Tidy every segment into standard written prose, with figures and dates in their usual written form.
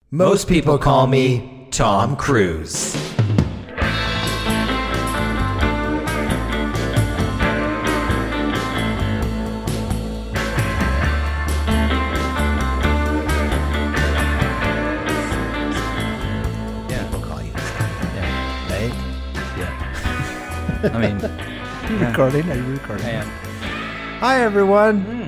Most people call me Tom Cruise. I mean, you recording? Are you recording? I am. Hi, everyone.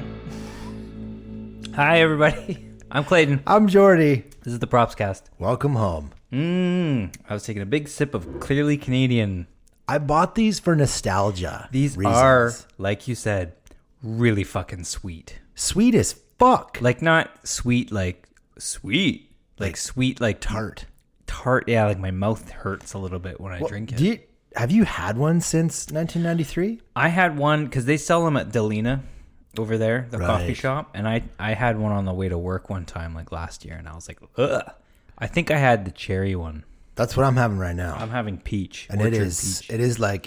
Hi, everybody. I'm Clayton. I'm Jordy. This is the Propscast. Welcome home. I was taking a big sip of Clearly Canadian. I bought these for nostalgia. These reasons. are, like you said, really fucking sweet. Sweet as fuck. Like, not sweet, like sweet. Like sweet, like tart. Tart, yeah, like my mouth hurts a little bit when I drink it. Have you had one since 1993? I had one because they sell them at Delina over there, the coffee shop. And I had one on the way to work one time, like last year. And I was like, ugh. I think I had the cherry one. That's what I'm having right now. I'm having peach. And it is like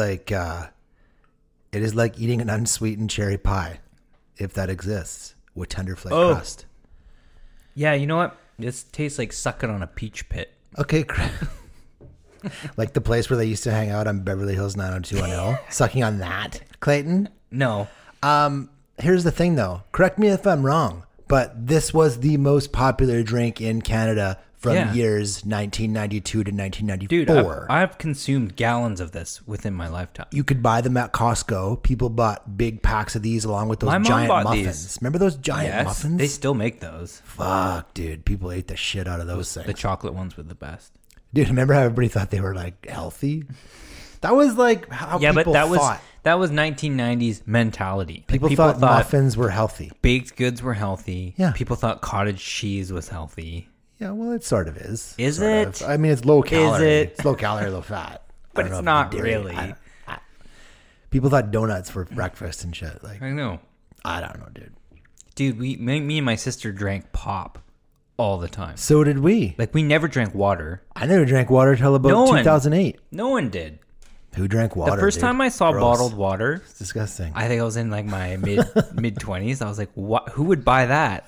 eating an unsweetened cherry pie, if that exists, with tender flake crust. Yeah, you know what? This tastes like sucking on a peach pit. Okay, like the place where they used to hang out on Beverly Hills 90210, sucking on that, Clayton? No. Here's the thing, though. Correct me if I'm wrong, but this was the most popular drink in Canada from years 1992 to 1994. Dude, I've consumed gallons of this within my lifetime. You could buy them at Costco. People bought big packs of these along with those giant muffins. These. Remember those giant muffins? They still make those. Fuck, dude. People ate the shit out of those things. The chocolate ones were the best. Dude, remember how everybody thought they were like healthy? That was like how people thought. That was 1990s mentality. People thought muffins were healthy. Baked goods were healthy. Yeah. People thought cottage cheese was healthy. Yeah, well, it sort of is. Is it? I mean, it's low calorie. Is it? It's low calorie, low fat. But it's not really. People thought donuts for breakfast and shit. Like, I know. I don't know, dude. Dude, me and my sister drank pop all the time. So did we. Like, we never drank water. I never drank water until about 2008. No one did. Who drank water? The first time I saw bottled water, it's disgusting. I think I was in like my mid 20s. I was like, "What? Who would buy that?"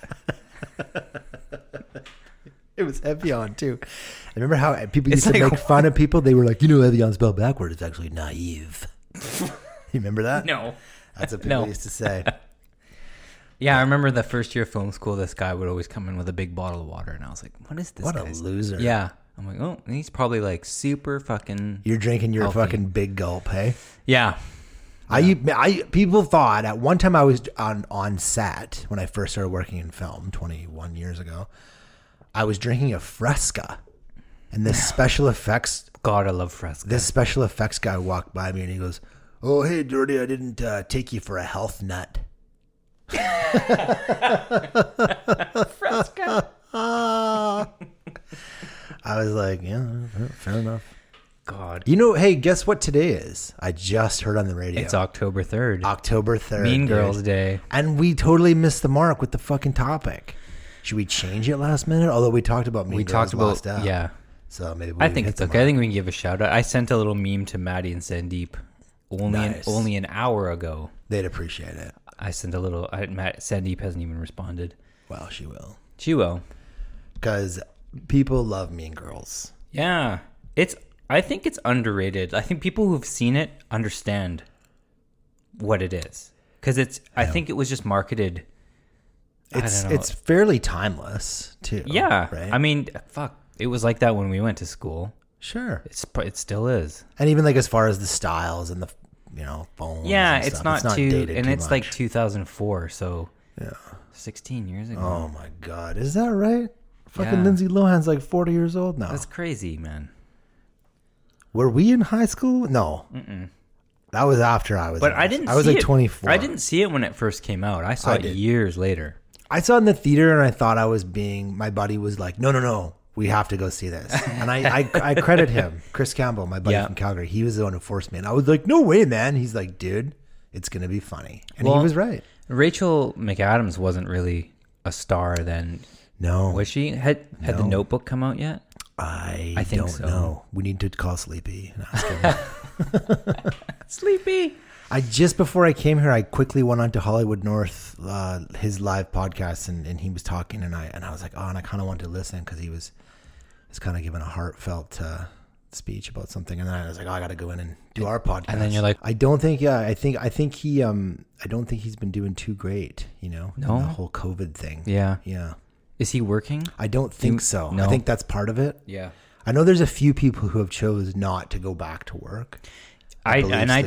It was Evian too. I remember how people used to make fun of people. They were like, Evian spelled backward. It's actually naive. You remember that? No. That's what people used to say. Yeah, I remember the first year of film school, this guy would always come in with a big bottle of water, and I was like, "What is this? What a loser!" Yeah. I'm like, oh, he's probably like super fucking. You're drinking your healthy. fucking big gulp, hey? Yeah. People thought at one time I was on set when I first started working in film 21 years ago. I was drinking a Fresca, and this special effects. God, I love Fresca. This special effects guy walked by me and he goes, "Oh, hey, Jordy, I didn't take you for a health nut." Fresca. I was like, yeah, fair enough. God. Hey, guess what today is? I just heard on the radio. It's October 3rd. October 3rd. Mean Girls Day. And we totally missed the mark with the fucking topic. Should we change it last minute? Although we talked about Mean Girls last out. Yeah. So maybe I think it's okay. I think we can give a shout out. I sent a little meme to Maddie and Sandeep only an hour ago. They'd appreciate it. I sent a little. Sandeep hasn't even responded. Well, she will. She will. Because people love Mean Girls. Yeah. I think it's underrated. I think people who've seen it understand what it is. Because I think it was just marketed. It's fairly timeless, too. Yeah. Right? I mean, fuck. It was like that when we went to school. Sure. It still is. And even like as far as the styles and the, phones. Yeah, and it's stuff. not too, and it's much. like 2004, so 16 years ago. Oh my God. Is that right? Fucking Yeah. Lindsay Lohan's like 40 years old now. That's crazy, man. Were we in high school? No. Mm-mm. That was after I was. But I didn't. I was see like it. 24. I didn't see it when it first came out. I saw it years later. I saw it in the theater, and I thought I was being. My buddy was like, "No, we have to go see this." And I credit him, Chris Campbell, my buddy from Calgary. He was the one who forced me, and I was like, "No way, man!" He's like, "Dude, it's gonna be funny," and he was right. Rachel McAdams wasn't really a star then. No, was she? Had The Notebook come out yet? I think don't know. We need to call Sleepy and ask him. Sleepy. Just before I came here, I quickly went on to Hollywood North, his live podcast, and he was talking, and I was like, oh, and I kind of wanted to listen because he was kind of giving a heartfelt speech about something, and then I was like, oh, I got to go in and do our podcast. And then you're like, I don't think, I think he, I don't think he's been doing too great, No, in the whole COVID thing. Yeah. Yeah. Is he working? I don't think so. No. I think that's part of it. Yeah. I know there's a few people who have chose not to go back to work. I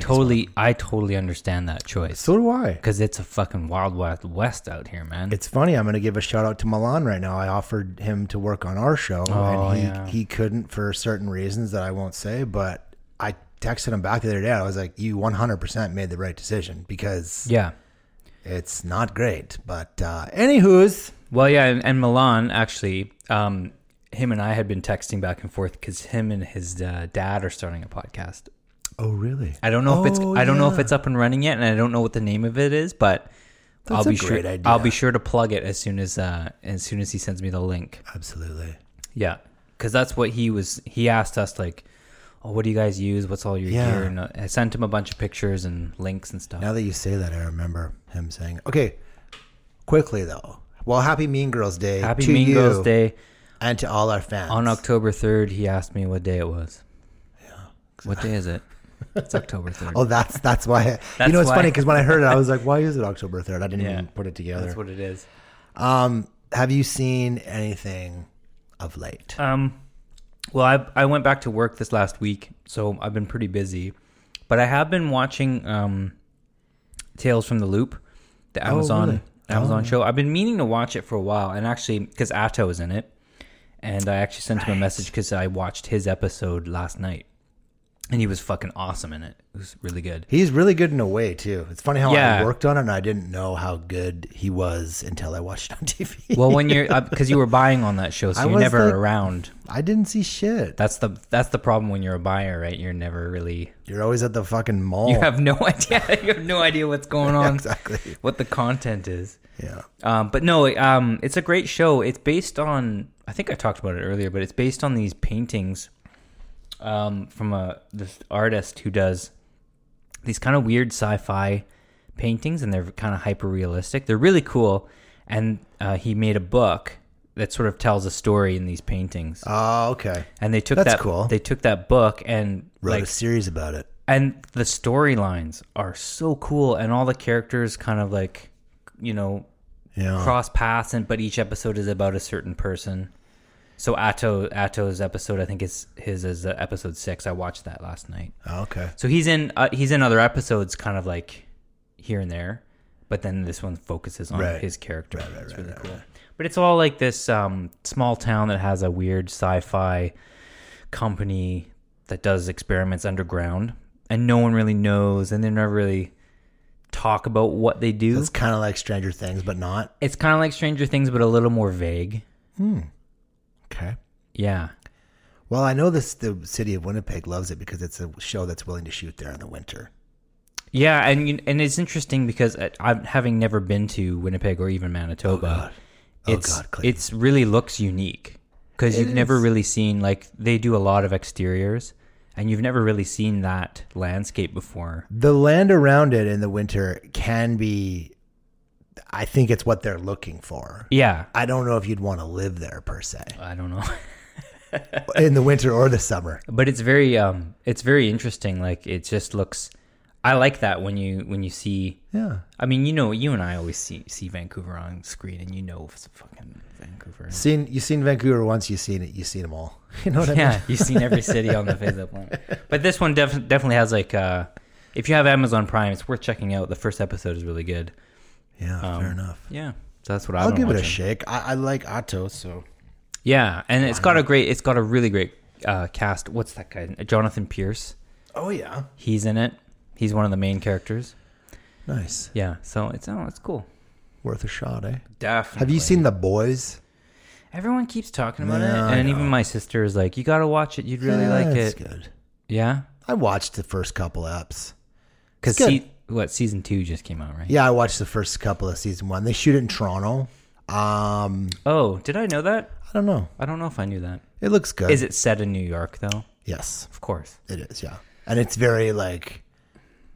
totally understand that choice. So do I. Because it's a fucking wild west out here, man. It's funny. I'm going to give a shout out to Milan right now. I offered him to work on our show, and he couldn't for certain reasons that I won't say. But I texted him back the other day. I was like, "You 100% made the right decision because it's not great." But anywho's, well, yeah, and Milan actually, him and I had been texting back and forth because him and his dad are starting a podcast. Oh, really? I don't know if it's don't know if it's up and running yet, and I don't know what the name of it is, but That's a great idea. I'll be sure to plug it as soon as he sends me the link. Absolutely. Yeah, because that's what he asked us, like, oh, what do you guys use? What's all your gear? And I sent him a bunch of pictures and links and stuff. Now that you say that, I remember him saying, "Okay, quickly though. Well, happy Mean Girls Day. Happy Mean Girls Day, and to all our fans." On October 3rd, he asked me what day it was. Yeah. Exactly. What day is it? It's October 3rd. Oh, that's why. It's funny because when I heard it, I was like, "Why is it October 3rd?" I didn't even put it together. That's what it is. Have you seen anything of late? Well, I went back to work this last week, so I've been pretty busy. But I have been watching Tales from the Loop, the Amazon show. I've been meaning to watch it for a while, and actually, because Atto is in it, and I actually sent him a message because I watched his episode last night. And he was fucking awesome in it. It was really good. He's really good in a way, too. It's funny how I worked on it, and I didn't know how good he was until I watched it on TV. Well, when you're... Because you were buying on that show, so you're never around. I didn't see shit. That's the problem when you're a buyer, right? You're never really... You're always at the fucking mall. You have no idea. You have no idea what's going on. Exactly. What the content is. Yeah. But no, it's a great show. It's based on... I think I talked about it earlier, but it's based on these paintings... from this artist who does these kind of weird sci-fi paintings, and they're kind of hyper realistic. They're really cool, and he made a book that sort of tells a story in these paintings. Oh, okay. And they took cool. They took that book and wrote a series about it. And the storylines are so cool, and all the characters kind of like, cross paths, but each episode is about a certain person. So Atto's episode, I think his is episode 6. I watched that last night. Oh, okay. So he's in other episodes, kind of like here and there, but then this one focuses on his character. It's really cool. But it's all like this small town that has a weird sci-fi company that does experiments underground, and no one really knows, and they never really talk about what they do. So it's kind of like Stranger Things, but not. It's kind of like Stranger Things, but a little more vague. Okay. Yeah. Well, I know the city of Winnipeg loves it because it's a show that's willing to shoot there in the winter. Yeah, and it's interesting because I'm having never been to Winnipeg or even Manitoba. It's really looks unique because you've never really seen, like, they do a lot of exteriors, and you've never really seen that landscape before. The land around it in the winter can be, I think it's what they're looking for. Yeah. I don't know if you'd want to live there per se. I don't know. In the winter or the summer. But it's very interesting. Like, it just looks, I like that when you see. Yeah. I mean, you and I always see Vancouver on screen, and it's fucking Vancouver. You've seen Vancouver once, you've seen them all. You know what I mean? Yeah, you've seen every city on the face of the planet. But this one definitely has, like, if you have Amazon Prime, it's worth checking out. The first episode is really good. Yeah, fair enough. Yeah, so that's what I'll give it a shake. I like Atto, so. Yeah, and it's got a really great cast. What's that guy? Jonathan Pierce. Oh yeah, he's in it. He's one of the main characters. Nice. Yeah, so it's cool. Worth a shot, eh? Definitely. Have you seen The Boys? Everyone keeps talking about it, and even my sister is like, "You got to watch it. You'd really like it." It's good. Yeah, I watched the first couple eps. Because season 2 just came out, right? Yeah, I watched the first couple of season 1. They shoot it in Toronto. Oh, did I know that? I don't know. I don't know if I knew that. It looks good. Is it set in New York though? Yes, of course. It is. Yeah, and it's very like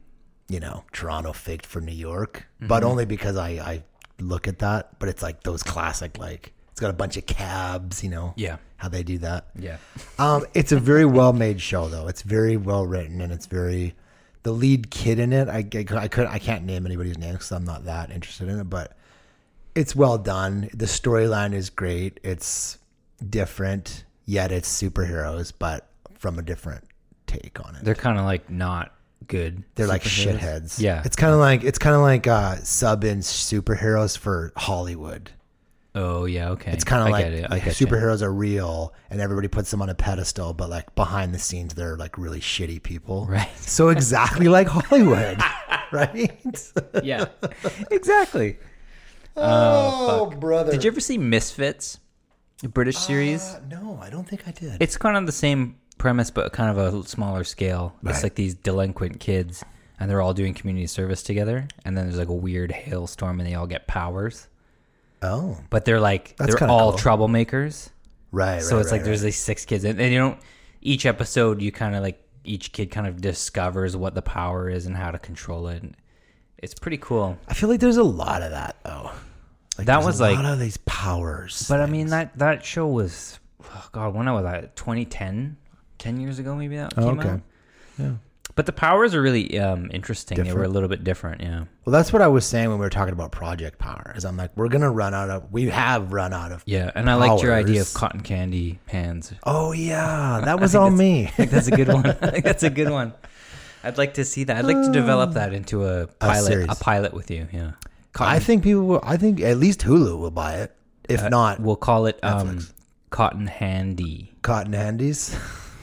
Toronto faked for New York, but only because I look at that. But it's like those classic, like it's got a bunch of cabs, Yeah. how they do that. Yeah. It's a very well made show though. It's very well written, and it's very, the lead kid in it. I can't name anybody's name because I'm not that interested in it, but it's well done. The storyline is great. It's different, yet it's superheroes, but from a different take on it. They're kind of like not good. They're like superheroes. shitheads. Yeah. It's kind of like sub-in superheroes for Hollywood. Oh yeah. Okay. It's kind of like I get you. superheroes are real and everybody puts them on a pedestal, but like behind the scenes, they're like really shitty people. Right. So exactly like Hollywood, right? Yeah. Exactly. Oh, fuck. brother. Did you ever see Misfits? A British series? No, I don't think I did. It's kind of the same premise, but kind of a smaller scale. Right. It's like these delinquent kids, and they're all doing community service together. And then there's like a weird hailstorm, and they all get powers. Oh, But they're like That's they're kinda all cool. troublemakers. right. So it's like right. there's these 6 kids, and you don't. Each episode, you kind of like each kid kind of discovers what the power is and how to control it. And it's pretty cool. I feel like there's a lot of that though. Like That there's was a like- lot of these powers. But I mean that show was, oh God, when I was at 2010, 10 years ago maybe that came okay. out. Yeah. But the powers are really interesting. They were a Different. little bit different, yeah. Well, that's what I was saying when we were talking about Project Power. Is I'm like, we have run out of. Yeah, and I liked your idea of powers. cotton candy hands. Oh yeah, that was all me. I think that's a good one. I think that's a good one. I'd like to see that. I'd like to develop that into a series. pilot with you, yeah. I think I think at least Hulu will buy it. If not, We'll call it Netflix. Cotton Handy. Cotton Handies.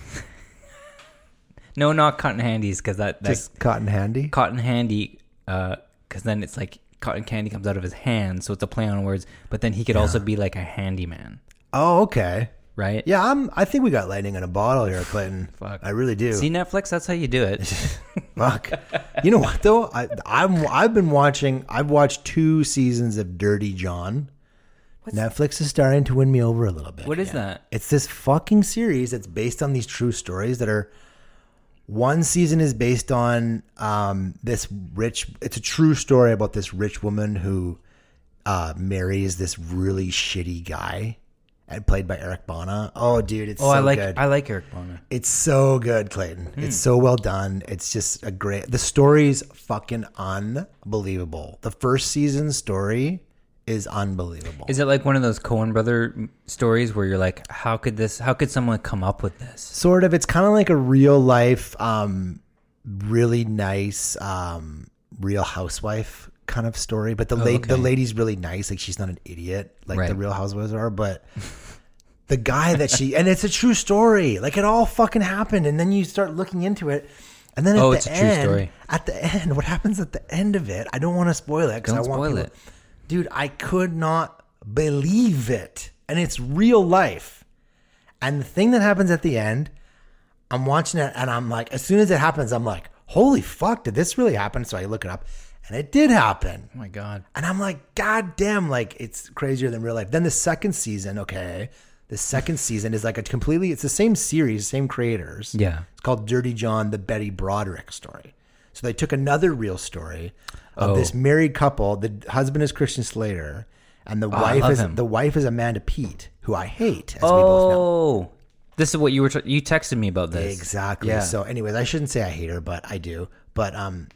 No, not Cotton Handies, because that Just Cotton Handy. Cotton Handy, because then it's like cotton candy comes out of his hand, so it's a play on words. But then he could also be like a handyman, Oh, okay. right? Yeah, I think we got lightning in a bottle here, Clayton. Fuck. I really do. See Netflix, that's how you do it. Fuck. You know what though? I've watched 2 seasons of Dirty John. Netflix is starting to win me over a little bit. What is that? It's this fucking series that's based on these true stories that are. One season is based on it's a true story about this rich woman who marries this really shitty guy, and played by Eric Bana. Oh, dude, it's so good. I like Eric Bana. It's so good, Clayton. It's so well done. It's just the story's fucking unbelievable. The first season story is unbelievable. Is it like one of those Coen brother stories where you're like, how could someone come up with this? Sort of. It's kind of like a real life, really nice, Real Housewife kind of story. But the lady's really nice. Like she's not an idiot like the Real Housewives are. But the guy that and it's a true story. Like it all fucking happened. And then you start looking into it. And then It's a true story. At the end, what happens at the end of it? I don't want to spoil it because I want spoil people. it. Dude, I could not believe it. And it's real life. And the thing that happens at the end, I'm watching it and I'm like, as soon as it happens, I'm like, holy fuck, did this really happen? So I look it up and it did happen. Oh my God. And I'm like, God damn, like it's crazier than real life. Then the second season, is like it's the same series, same creators. Yeah. It's called Dirty John, the Betty Broderick story. So they took another real story of this married couple. The husband is Christian Slater, and the wife is Amanda Peet, who I hate, as we both know. Oh, this is what you you texted me about this. Exactly. Yeah. So, anyways, I shouldn't say I hate her, but I do. But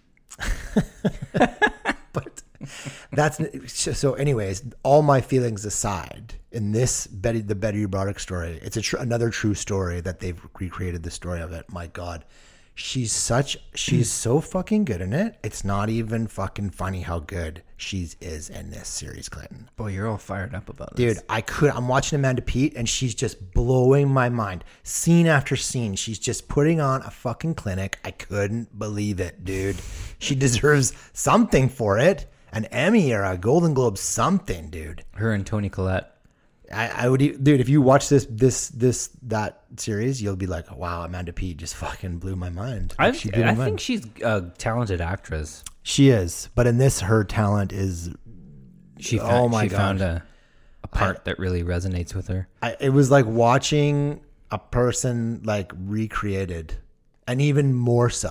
but that's so. Anyways, all my feelings aside, in this the Betty Broderick story, it's another true story that they've recreated the story of it. My God. She's so fucking good in it. It's not even fucking funny how good she is in this series, Clinton. Boy, you're all fired up about this. Dude, I'm watching Amanda Peet and she's just blowing my mind. Scene after scene, she's just putting on a fucking clinic. I couldn't believe it, dude. She deserves something for it. An Emmy or a Golden Globe, something, dude. Her and Toni Collette. I would, dude. If you watch that series, you'll be like, "Wow, Amanda Peet just fucking blew my mind." I think she's a talented actress. She is, but in this, her talent is. She God. found a part that really resonates with her. It was like watching a person like recreated, and even more so.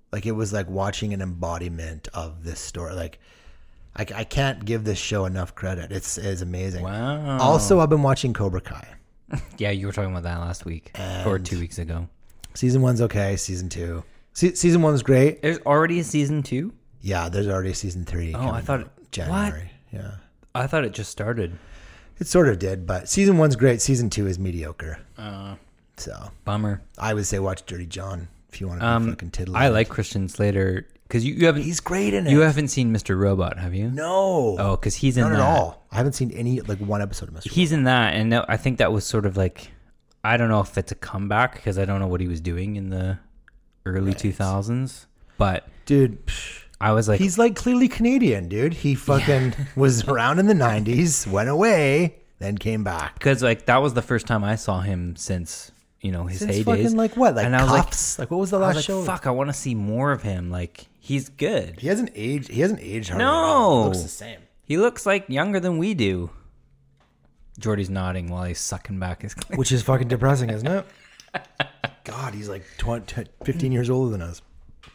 Like it was like watching an embodiment of this story. Like I can't give this show enough credit. It's amazing. Wow. Also, I've been watching Cobra Kai. Yeah, you were talking about that last week or 2 weeks ago. Season 1's okay. Season 2. Season 1's great. There's already a season 2? Yeah, there's already a season 3. Oh, I thought January. What? Yeah. I thought it just started. It sort of did, but season 1's great. Season 2 is mediocre. So bummer. I would say watch Dirty John if you want to be fucking tiddly. I like Christian Slater because you haven't. He's great in it. You haven't seen Mr. Robot, have you? No. Oh, because he's in Not that. at all. I haven't seen any one episode of Mr. He's in that, and I think that was sort of like, I don't know if it's a comeback because I don't know what he was doing in the early 2000s, but dude, I was like, he's like clearly Canadian, dude. He fucking was around in the 90s, went away, then came back. Because like that was the first time I saw him since his Since heydays. fucking like what? Like and I was Cuffs? Like what was the last show? Fuck, I want to see more of him. Like he's good. He hasn't aged hardly at No. all. He looks the same. He looks like younger than we do. Jordy's nodding while he's sucking back his clit. Which is fucking depressing, isn't it? God, he's like 15 years older than us.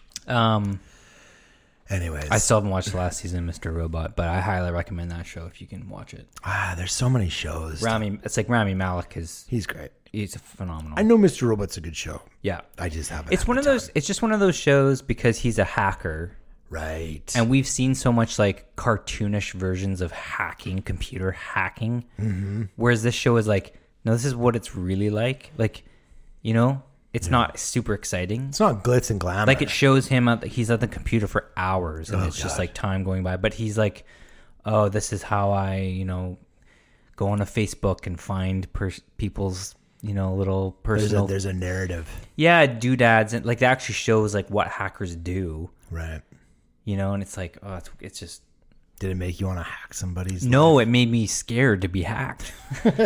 Anyways. I still haven't watched the last season of Mr. Robot, but I highly recommend that show if you can watch it. There's so many shows. It's like Rami Malek He's great. He's phenomenal. I know Mr. Robot's a good show. Yeah. I just haven't. It's one of those. It's just one of those shows because he's a hacker. Right. And we've seen so much like cartoonish versions of hacking, computer hacking. Mm-hmm. Whereas this show is like, no, this is what it's really like. Like, it's not super exciting. It's not glitz and glamour. Like it shows him he's at the computer for hours and it's just like time going by. But he's like, oh, this is how I, go on a Facebook and find people's, little personal. There's a narrative. Yeah, doodads and like that actually shows like what hackers do. Right. And it's like, oh, it's just. Did it make you want to hack somebody's No, life? It made me scared to be hacked.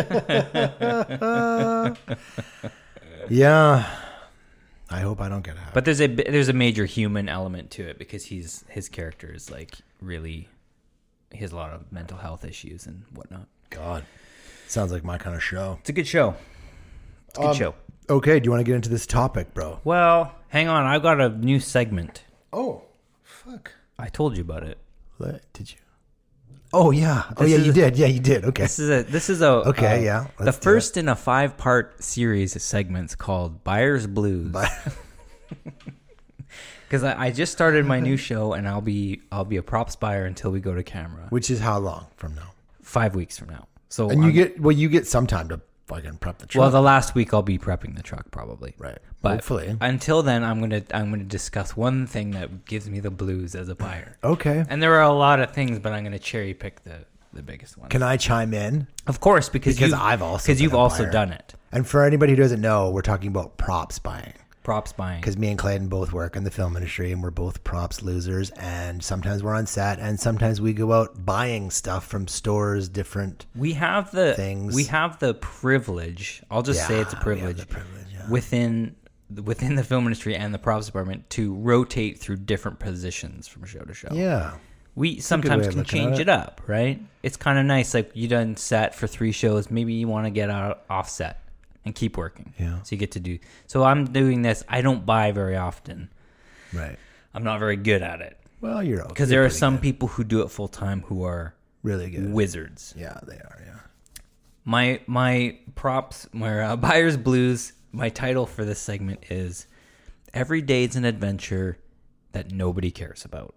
Yeah. I hope I don't get hacked. But there's a major human element to it because his character is like really, he has a lot of mental health issues and whatnot. God. Sounds like my kind of show. It's a good show. It's a good show. Okay, do you want to get into this topic, bro? Well, hang on. I've got a new segment. Oh, fuck. I told you about it. Did you? Oh, yeah. You did. Yeah, you did. Okay. This is a okay, yeah. The first in a 5-part series of segments called Buyer's Blues. Because I just started my new show and I'll be a props buyer until we go to camera. Which is how long from now? 5 weeks from now. So and you get some time to fucking prep the truck. Well, the last week I'll be prepping the truck probably. Right. But hopefully. Until then, I'm gonna discuss one thing that gives me the blues as a buyer. Okay. And there are a lot of things, but I'm gonna cherry pick the biggest one. Can I chime in? Of course, because you've also buyer. done it. And for anybody who doesn't know, we're talking about props buying. Props buying. Because me and Clayton both work in the film industry and we're both props losers. And sometimes we're on set and sometimes we go out buying stuff from stores, different we have the things. We have the privilege. I'll just say it's a privilege. Within the film industry and the props department to rotate through different positions from show to show. Yeah. We sometimes can change it up, right? It's kind of nice. Like you done set for 3 shows. Maybe you want to get out offset and keep working. Yeah. So you get to do. So I'm doing this. I don't buy very often. Right. I'm not very good at it. Well, you're okay. Because there are some people who do it full time who are really good wizards. Yeah, they are. Yeah. My props, my Buyer's Blues. My title for this segment is "Every Day's an Adventure That Nobody Cares About."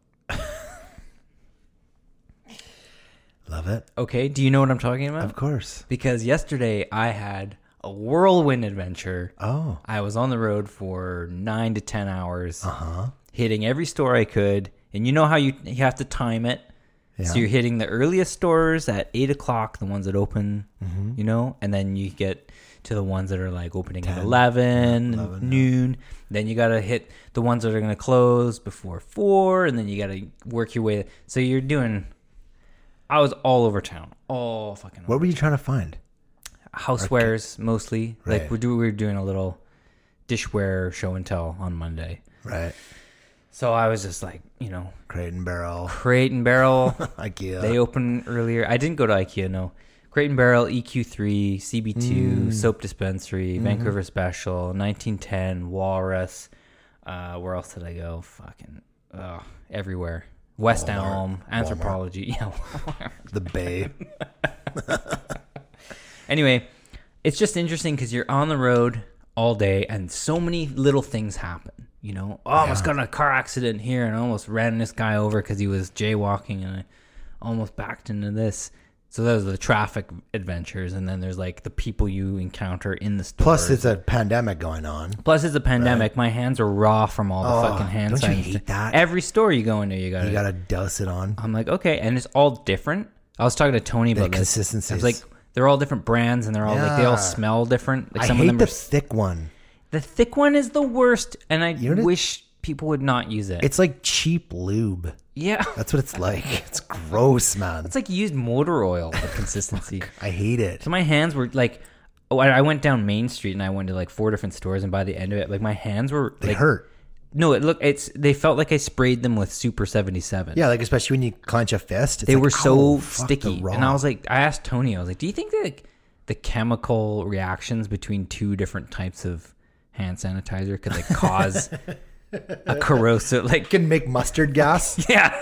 Love it. Okay, do you know what I'm talking about? Of course. Because yesterday I had a whirlwind adventure. Oh. I was on the road for 9 to 10 hours, hitting every store I could. And you know how you have to time it? Yeah. So you're hitting the earliest stores at 8 o'clock, the ones that open, and then you get to the ones that are like opening 10, at 11 noon. Yeah. Then you got to hit the ones that are going to close before 4, and then you got to work your way. So you're doing... I was all over town, all fucking. What were you trying to find? Housewares mostly. Right. Like we were doing a little dishware show and tell on Monday. Right. So I was just like, Crate and Barrel. IKEA. They open earlier. I didn't go to IKEA. No. Crate and Barrel, EQ3, CB2, Soap Dispensary, Vancouver Special, 1910, Walrus, Where else did I go? Fucking everywhere. West Elm, Anthropology. Yeah. The Bay. Anyway, it's just interesting because you're on the road all day and so many little things happen. You know, I almost got in a car accident here and I almost ran this guy over because he was jaywalking and I almost backed into this. So those are the traffic adventures, and then there's like the people you encounter in the store. Plus, it's a pandemic going on. Right? My hands are raw from all the fucking hand don't signs. You hate that? Every store you go into, you gotta douse it on. I'm like, okay, and it's all different. I was talking to Tony about this. Consistencies. I was like, they're all different brands, and they're all like they all smell different. Like I some hate of them the are, thick one. The thick one is the worst, and I wish people would not use it. It's like cheap lube. Yeah. That's what it's like. It's gross, man. It's like used motor oil, the consistency. I hate it. So my hands were like, I went down Main Street and I went to like 4 different stores, and by the end of it, like my hands were They like, hurt. No, they felt like I sprayed them with Super 77. Yeah, like especially when you clench a fist. They like, were so fuck, sticky. And I was like, I asked Tony, I was like, do you think that like, the chemical reactions between 2 different types of hand sanitizer could like cause a corrosive, like can make mustard gas? Yeah.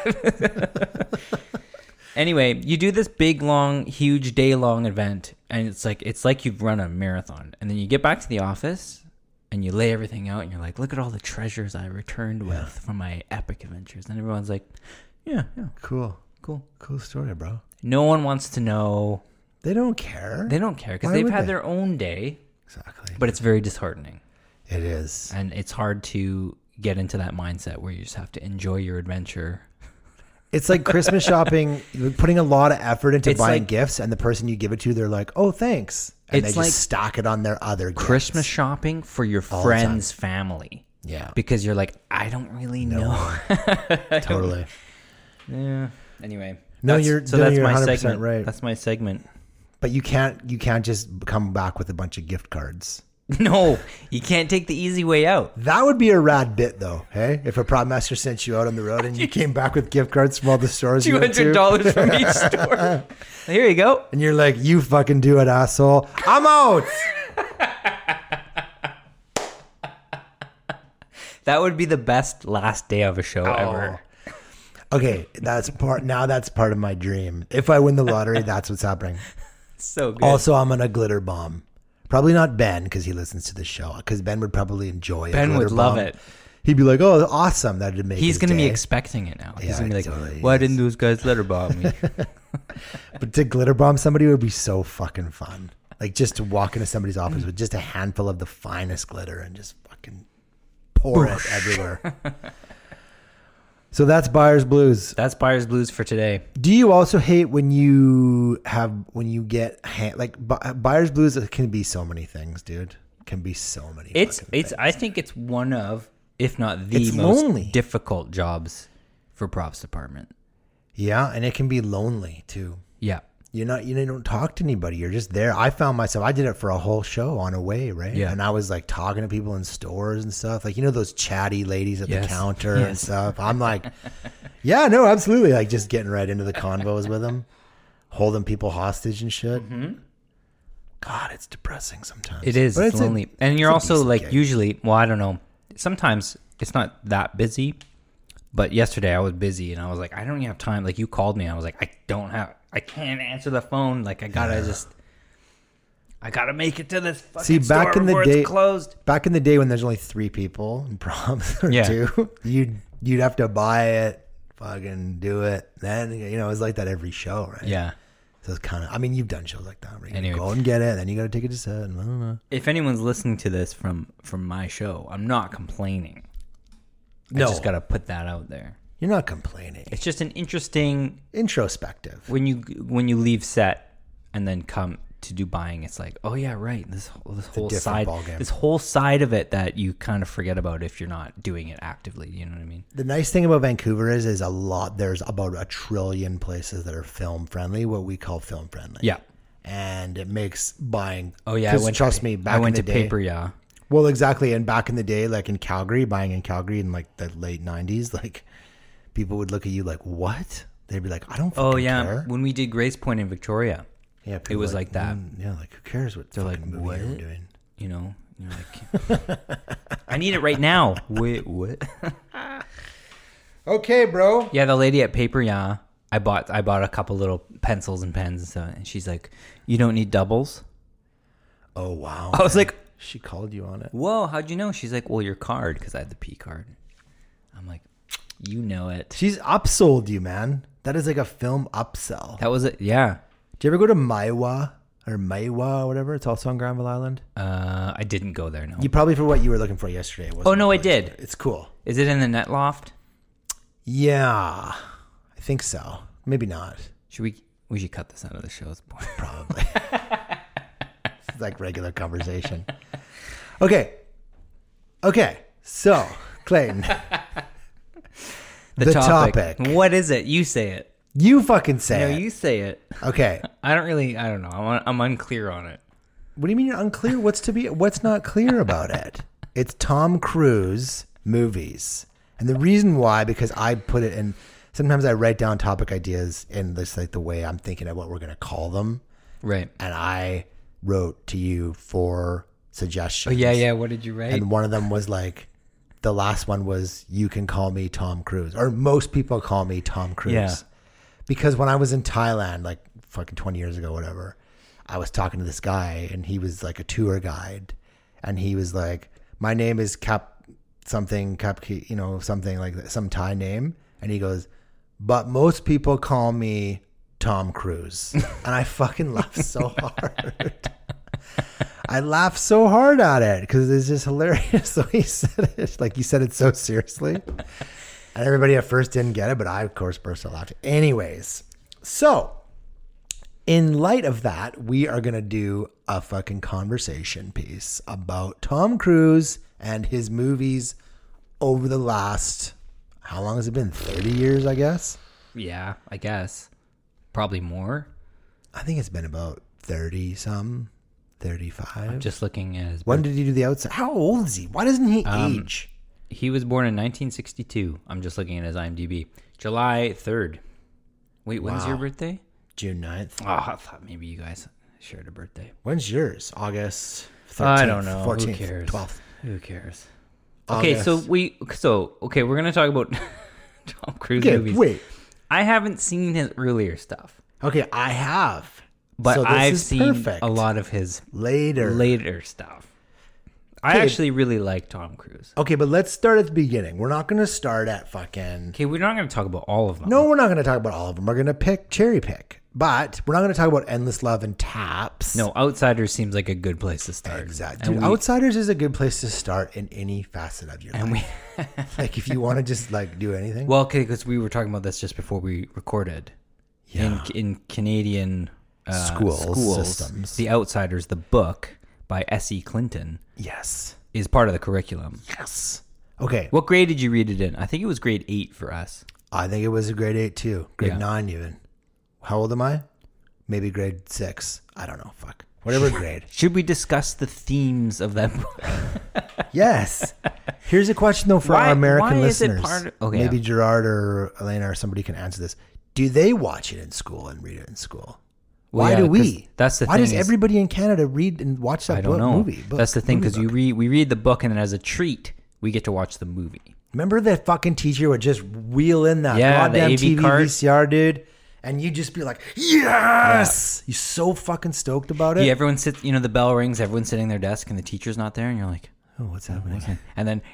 Anyway, you do this big, long, huge, day-long event, and it's like you've run a marathon, and then you get back to the office, and you lay everything out, and you're like, look at all the treasures I returned with from my epic adventures, and everyone's like, yeah, Cool story, bro. No one wants to know. They don't care. They don't care because they've had their own day. Exactly. But it's very disheartening. It is, and it's hard to get into that mindset where you just have to enjoy your adventure. It's like Christmas shopping, you're putting a lot of effort into buying like, gifts, and the person you give it to, they're like, oh, thanks. And they like just stack it on their other gifts. Christmas shopping for your friend's family. Yeah. Because you're like, I don't really know. Totally. Yeah. Anyway. That's my 100% segment. Right. That's my segment. But you can't just come back with a bunch of gift cards. No, you can't take the easy way out. That would be a rad bit, though. Hey, if a prop master sent you out on the road and you came back with gift cards from all the stores, $200 from each store. Here you go. And you're like, you fucking do it, asshole. I'm out. That would be the best last day of a show ever. Okay, that's part of my dream. If I win the lottery, that's what's happening. So good. Also, I'm gonna glitter bomb. Probably not Ben because he listens to the show. Because Ben would probably enjoy it. Ben would love it. He'd be like, "Oh, awesome! That'd make." He's going to be expecting it now. He's going to be like, totally "Why didn't those guys glitter bomb me?" But to glitter bomb somebody would be so fucking fun. Like just to walk into somebody's office with just a handful of the finest glitter and just fucking pour it everywhere. So that's Buyer's Blues. That's Buyer's Blues for today. Do you also hate when you get Buyer's Blues? It can be so many things, dude. It can be so many. It's I think it's one of, if not the most difficult jobs for props department. Yeah, and it can be lonely too. Yeah. You don't talk to anybody. You're just there. I found myself, I did it for a whole show on a way, right? Yeah. And I was like talking to people in stores and stuff. Like, those chatty ladies at the counter and stuff. I'm like, yeah, no, absolutely. Like just getting right into the convos with them, holding people hostage and shit. Mm-hmm. God, it's depressing sometimes. It is. It's lonely. And you're also like gig. Usually, well, I don't know. Sometimes it's not that busy, but yesterday I was busy and I was like, I don't even have time. Like you called me. I was like, I can't answer the phone. Like I gotta make it to this fucking store before it's closed. Back in the day when there's only 3 people in proms or 2, you'd have to buy it, fucking do it. Then it was like that every show, right? Yeah. So it's kind of. You've done shows like that. Where you go and get it, then you got to take it to set. And blah, blah, blah. If anyone's listening to this from my show, I'm not complaining. No. I just got to put that out there. You're not complaining. It's just an interesting introspective. When you leave set and then come to do buying, it's like, oh yeah, right. This whole side of it that you kind of forget about if you're not doing it actively. You know what I mean? The nice thing about Vancouver is there's about 1 trillion places that are film friendly, what we call film friendly. Yeah. And it makes buying. Oh yeah, I went to Paper, yeah. Well, exactly. And back in the day, like in Calgary, buying in Calgary in like the late 90s, like people would look at you like, what? They'd be like, I don't fucking care. When we did Grace Point in Victoria, it was like that. Yeah, like who cares what they're like, movie I'm doing? You're like, I need it right now. Wait, what? Okay, bro. Yeah, the lady at Paper Yeah, I bought a couple little pencils and pens and stuff, and she's like, "You don't need doubles." Oh, wow. I was like, she called you on it. "Whoa, how'd you know?" She's like, "Well, your card," because I had the P card. I'm like, "You know it." She's upsold you, man. That is like a film upsell. That was it. Yeah. Did you ever go to Maiwa or whatever? It's also on Granville Island. I didn't go there. No. You probably for what you were looking for yesterday. Oh no, I did. It's cool. Is it in the net loft? Yeah, I think so. Maybe not. We should cut this out of the show. It's boring. Probably. It's like regular conversation. Okay. So, Clayton. The topic. What is it? You say it. You fucking say it. No, you say it. Okay. I don't know. I'm unclear on it. What do you mean you're unclear? What's not clear about it? It's Tom Cruise movies. And the reason why, because I put it in, sometimes I write down topic ideas in this, like the way I'm thinking of what we're going to call them. Right. And I wrote to you for suggestions. Oh, yeah. What did you write? And one of them was like, the last one was, you can call me Tom Cruise. Or most people call me Tom Cruise. Yeah. Because when I was in Thailand, like fucking 20 years ago, whatever, I was talking to this guy and he was like a tour guide. And he was like, my name is something like that, some Thai name. And he goes, but most people call me Tom Cruise. And I fucking laughed so hard. I laughed so hard at it because it's just hilarious. So he said it, like you said it so seriously. And everybody at first didn't get it, but I, of course, burst out laughing. Anyways, so in light of that, we are going to do a fucking conversation piece about Tom Cruise and his movies over the last, how long has it been? 30 years, I guess? Yeah, I guess. Probably more. I think it's been about 30-some, 35. I'm just looking at his When did he do The Outside? How old is he? Why doesn't he age? He was born in 1962. I'm just looking at his IMDb. July 3rd. Wait, when's your birthday? June 9th. Oh, I thought maybe you guys shared a birthday. When's yours? August 13th, I don't know. 14th, Who cares? 12th. Who cares? August. Okay, we're gonna talk about Tom Cruise Okay, movies. wait. I haven't seen his earlier stuff, Okay, I have. but So this I've is seen perfect. a lot of his later stuff. I actually really like Tom Cruise. Okay, but let's start at the beginning. We're not going to start at fucking... Okay, we're not going to talk about all of them. No, we're not going to talk about all of them. We're going to cherry pick. But we're not going to talk about Endless Love and Taps. No, Outsiders seems like a good place to start. Exactly. Dude, Outsiders is a good place to start in any facet of your life. Like if you want to just like do anything. Well, okay, because we were talking about this just before we recorded. Yeah. In Canadian schools systems. The Outsiders, the book by S.E. Clinton, Yes. is part of the curriculum. Yes. Okay. What grade did you read it in? I think it was grade 8 for us. I think it was a grade 8 too. Grade Yeah. 9 even. How old am I? Maybe grade 6. I don't know. Fuck. Whatever grade. Should we discuss the themes of that book? Yes. Here's a question though for our American why is it listeners. part of- okay, Maybe yeah. Gerard or Elena or somebody can answer this. Do they watch it in school and read it in school? Well, Why yeah, do 'cause we? that's the Why thing does is- everybody in Canada read and watch that I don't know. movie? That's the thing, because movie book? we read the book, and then as a treat, we get to watch the movie. Remember that fucking teacher would just wheel in that Yeah, the goddamn AV TV card. VCR, dude, and you'd just be like, yes! You're so fucking stoked about it. Yeah, everyone sits, the bell rings, everyone's sitting at their desk, and the teacher's not there, and you're like, Oh, what's happening? and then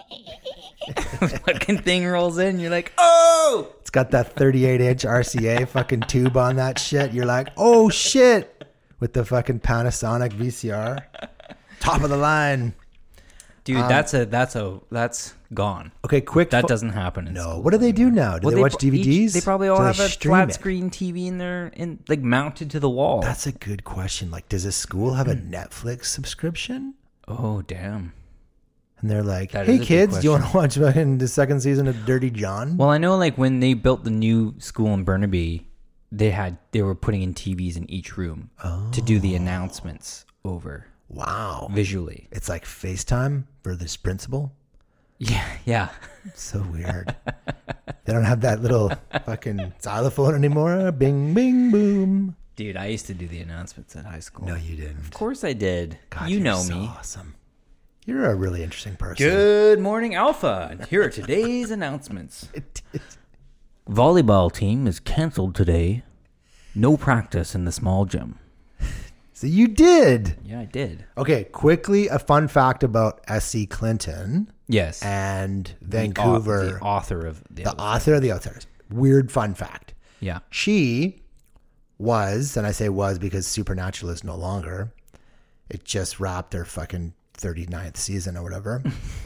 fucking thing rolls in, you're like, oh! It's got that 38-inch RCA fucking tube on that shit. You're like, oh shit, with the fucking Panasonic VCR, top of the line. Dude, that's gone. Okay, quick. That doesn't happen. In No. schools What do they do anymore. now? Do they watch DVDs? They probably all Do they have a stream flat it? screen TV in like mounted to the wall. That's a good question. Like, does a school have a Netflix subscription? Oh, damn. And they're like, That hey is a good kids, do you want to question. watch fucking the second season of Dirty John? Well, I know like when they built the new school in Burnaby, they were putting in TVs in each room to do the announcements over Wow. visually. It's like FaceTime for this principal. Yeah. It's so weird. They don't have that little fucking xylophone anymore. Bing, bing, boom. Dude, I used to do the announcements at high school. No, you didn't. Of course I did. God, you you're know so me. awesome. You're a really interesting person. Good morning, Alpha. And here are today's announcements. Volleyball team is canceled today. No practice in the small gym. So you did. Yeah, I did. Okay, quickly, a fun fact about S.C. Clinton. Yes. And Vancouver. The author of The author of The Outsiders. Weird fun fact. Yeah. She was, and I say was because Supernatural is no longer. It just wrapped their fucking 39th season or whatever.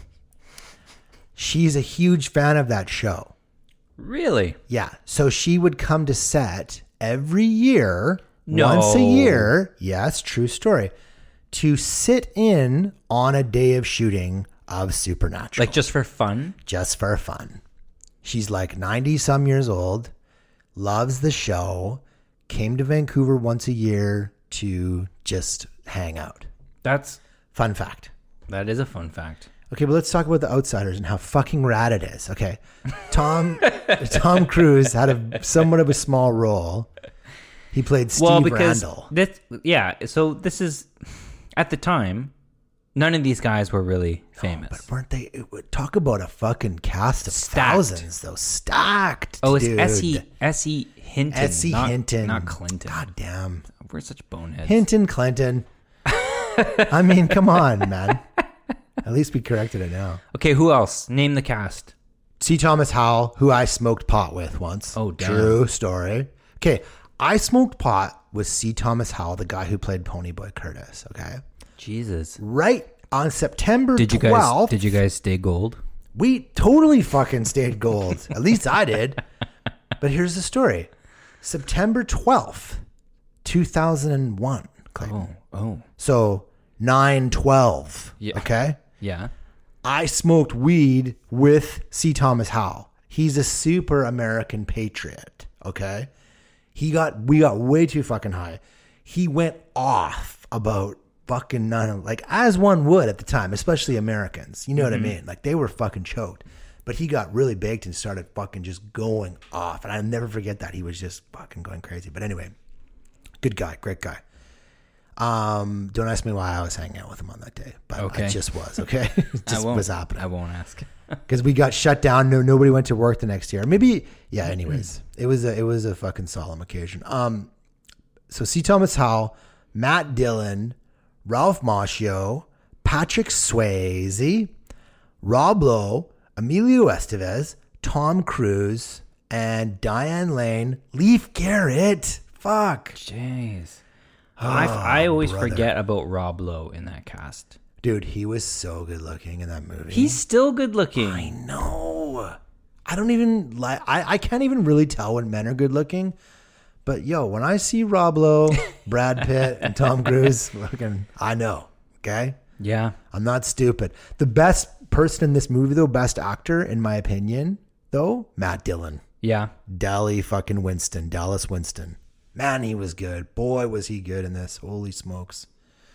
She's a huge fan of that show. Really? Yeah. So she would come to set every year, once a year. Yes, true story. To sit in on a day of shooting of Supernatural. Like just for fun? Just for fun. She's like 90 some years old, loves the show, came to Vancouver once a year to just hang out. That's fun fact. That is a fun fact. Okay, but let's talk about The Outsiders and how fucking rad it is. Okay. Tom Cruise had somewhat of a small role. He played Steve Randall. So this is, at the time, none of these guys were really famous. But weren't they? Talk about a fucking cast of thousands, though. Stacked. Oh, it's dude. S.E. Hinton. S.E. Hinton. Not Clinton. God damn. We're such boneheads. Hinton Clinton. I mean, come on, man. At least we corrected it now. Okay, who else? Name the cast. C. Thomas Howell, who I smoked pot with once. Oh, damn. True story. Okay, I smoked pot with C. Thomas Howell, the guy who played Ponyboy Curtis. Okay. Jesus. Right on September 12th. Did you guys stay gold? We totally fucking stayed gold. At least I did. But here's the story. September 12th, 2001. Clayton. Oh. So 9/12. Yeah. Okay. Yeah. I smoked weed with C. Thomas Howell. He's a super American patriot. Okay. We got way too fucking high. He went off about fucking none, like as one would at the time, especially Americans. You know what I mean? Like they were fucking choked. But he got really baked and started fucking just going off. And I'll never forget that. He was just fucking going crazy. But anyway, good guy, great guy. Don't ask me why I was hanging out with him on that day, but okay. I just was, okay? It just was happening. I won't ask. Because we got shut down. Nobody went to work the next year. Maybe, yeah, anyways. It was a fucking solemn occasion. So C. Thomas Howell, Matt Dillon, Ralph Macchio, Patrick Swayze, Rob Lowe, Emilio Estevez, Tom Cruise, and Diane Lane, Leif Garrett. Fuck. Jeez. I always forget about Rob Lowe in that cast. Dude, he was so good looking in that movie. He's still good looking. I know. I don't even like. I can't even really tell when men are good looking. But yo, when I see Rob Lowe, Brad Pitt, and Tom Cruise, fucking, I know. Okay. Yeah. I'm not stupid. The best person in this movie, though, best actor in my opinion, though, Matt Dillon. Yeah. Dallas Winston. Man, he was good. Boy, was he good in this. Holy smokes.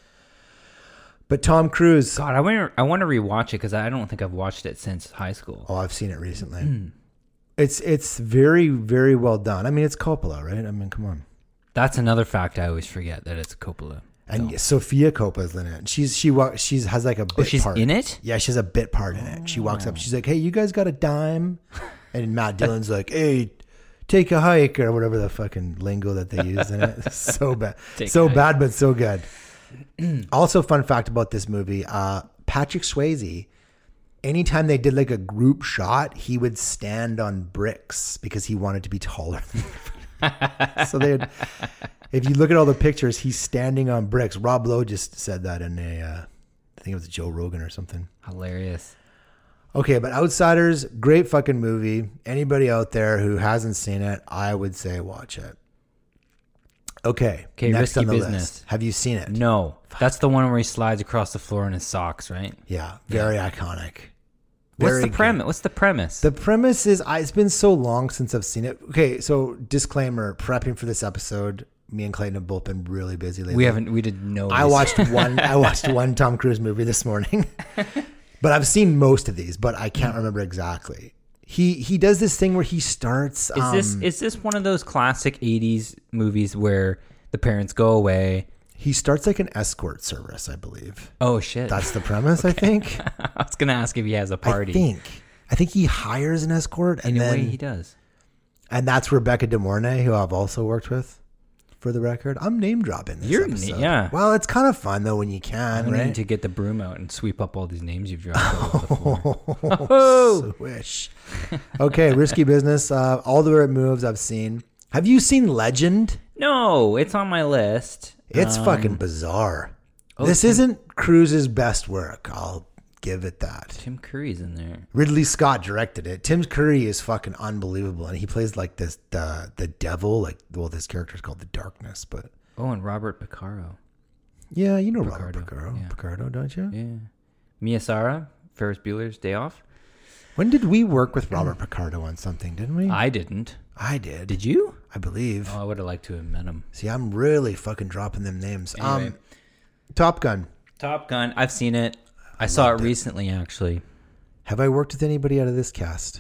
But Tom Cruise. God, I want to rewatch it because I don't think I've watched it since high school. Oh, I've seen it recently. It's very, very well done. I mean, it's Coppola, right? I mean, come on. That's another fact I always forget, that it's Coppola. And Sophia Coppola's in it. She has like a bit she's part. In it? Yeah, she has a bit part in it. She walks up. She's like, "Hey, you guys got a dime?" And Matt Dillon's like, "Hey, take a hike," or whatever the fucking lingo that they use in it. So bad. Bad, but so good. Also, fun fact about this movie, Patrick Swayze, anytime they did like a group shot, he would stand on bricks because he wanted to be taller than so if you look at all the pictures, he's standing on bricks. Rob Lowe just said that in I think it was Joe Rogan or something. Hilarious. Okay, but Outsiders, great fucking movie. Anybody out there who hasn't seen it, I would say watch it. Okay, next Risky on the Business. list. Have you seen it? No. That's the one where he slides across the floor in his socks, right? Yeah, very iconic. What's the premise? The premise is, it's been so long since I've seen it. Okay, so disclaimer, prepping for this episode, me and Clayton have both been really busy lately. We didn't know. I watched one Tom Cruise movie this morning. But I've seen most of these, but I can't remember exactly. He does this thing where he starts. Is this one of those classic 80s movies where the parents go away He starts like an escort service, I believe. Oh shit. That's the premise, I think. I was gonna ask if he has a party. I think he hires an escort, and In a then way he does. And that's Rebecca De Mornay, who I've also worked with. For the record, I'm name dropping this episode. Yeah. Well, it's kind of fun though when you can, I right? need to get the broom out and sweep up all these names you've dropped over the floor. Oh, swish. Okay, Risky Business. All the right moves I've seen. Have you seen Legend? No, it's on my list. It's fucking bizarre. Oh, this isn't Cruise's best work. I'll give it that. Tim Curry's in there. Ridley Scott directed it. Tim Curry is fucking unbelievable, and he plays like this the devil. Like, well, this character is called the Darkness, but Oh, and Robert Picardo. yeah, you know Picardo, Robert Picardo, yeah. Picardo, don't you? Yeah. Mia Sara, Ferris Bueller's Day Off. When did we work with Robert Picardo on something? Didn't we? I didn't. I did. Did you? I believe. Oh, I would have liked to have met him. See, I'm really fucking dropping them names. Anyway. Top Gun. Top Gun. I've seen it. I saw it recently, actually. Have I worked with anybody out of this cast?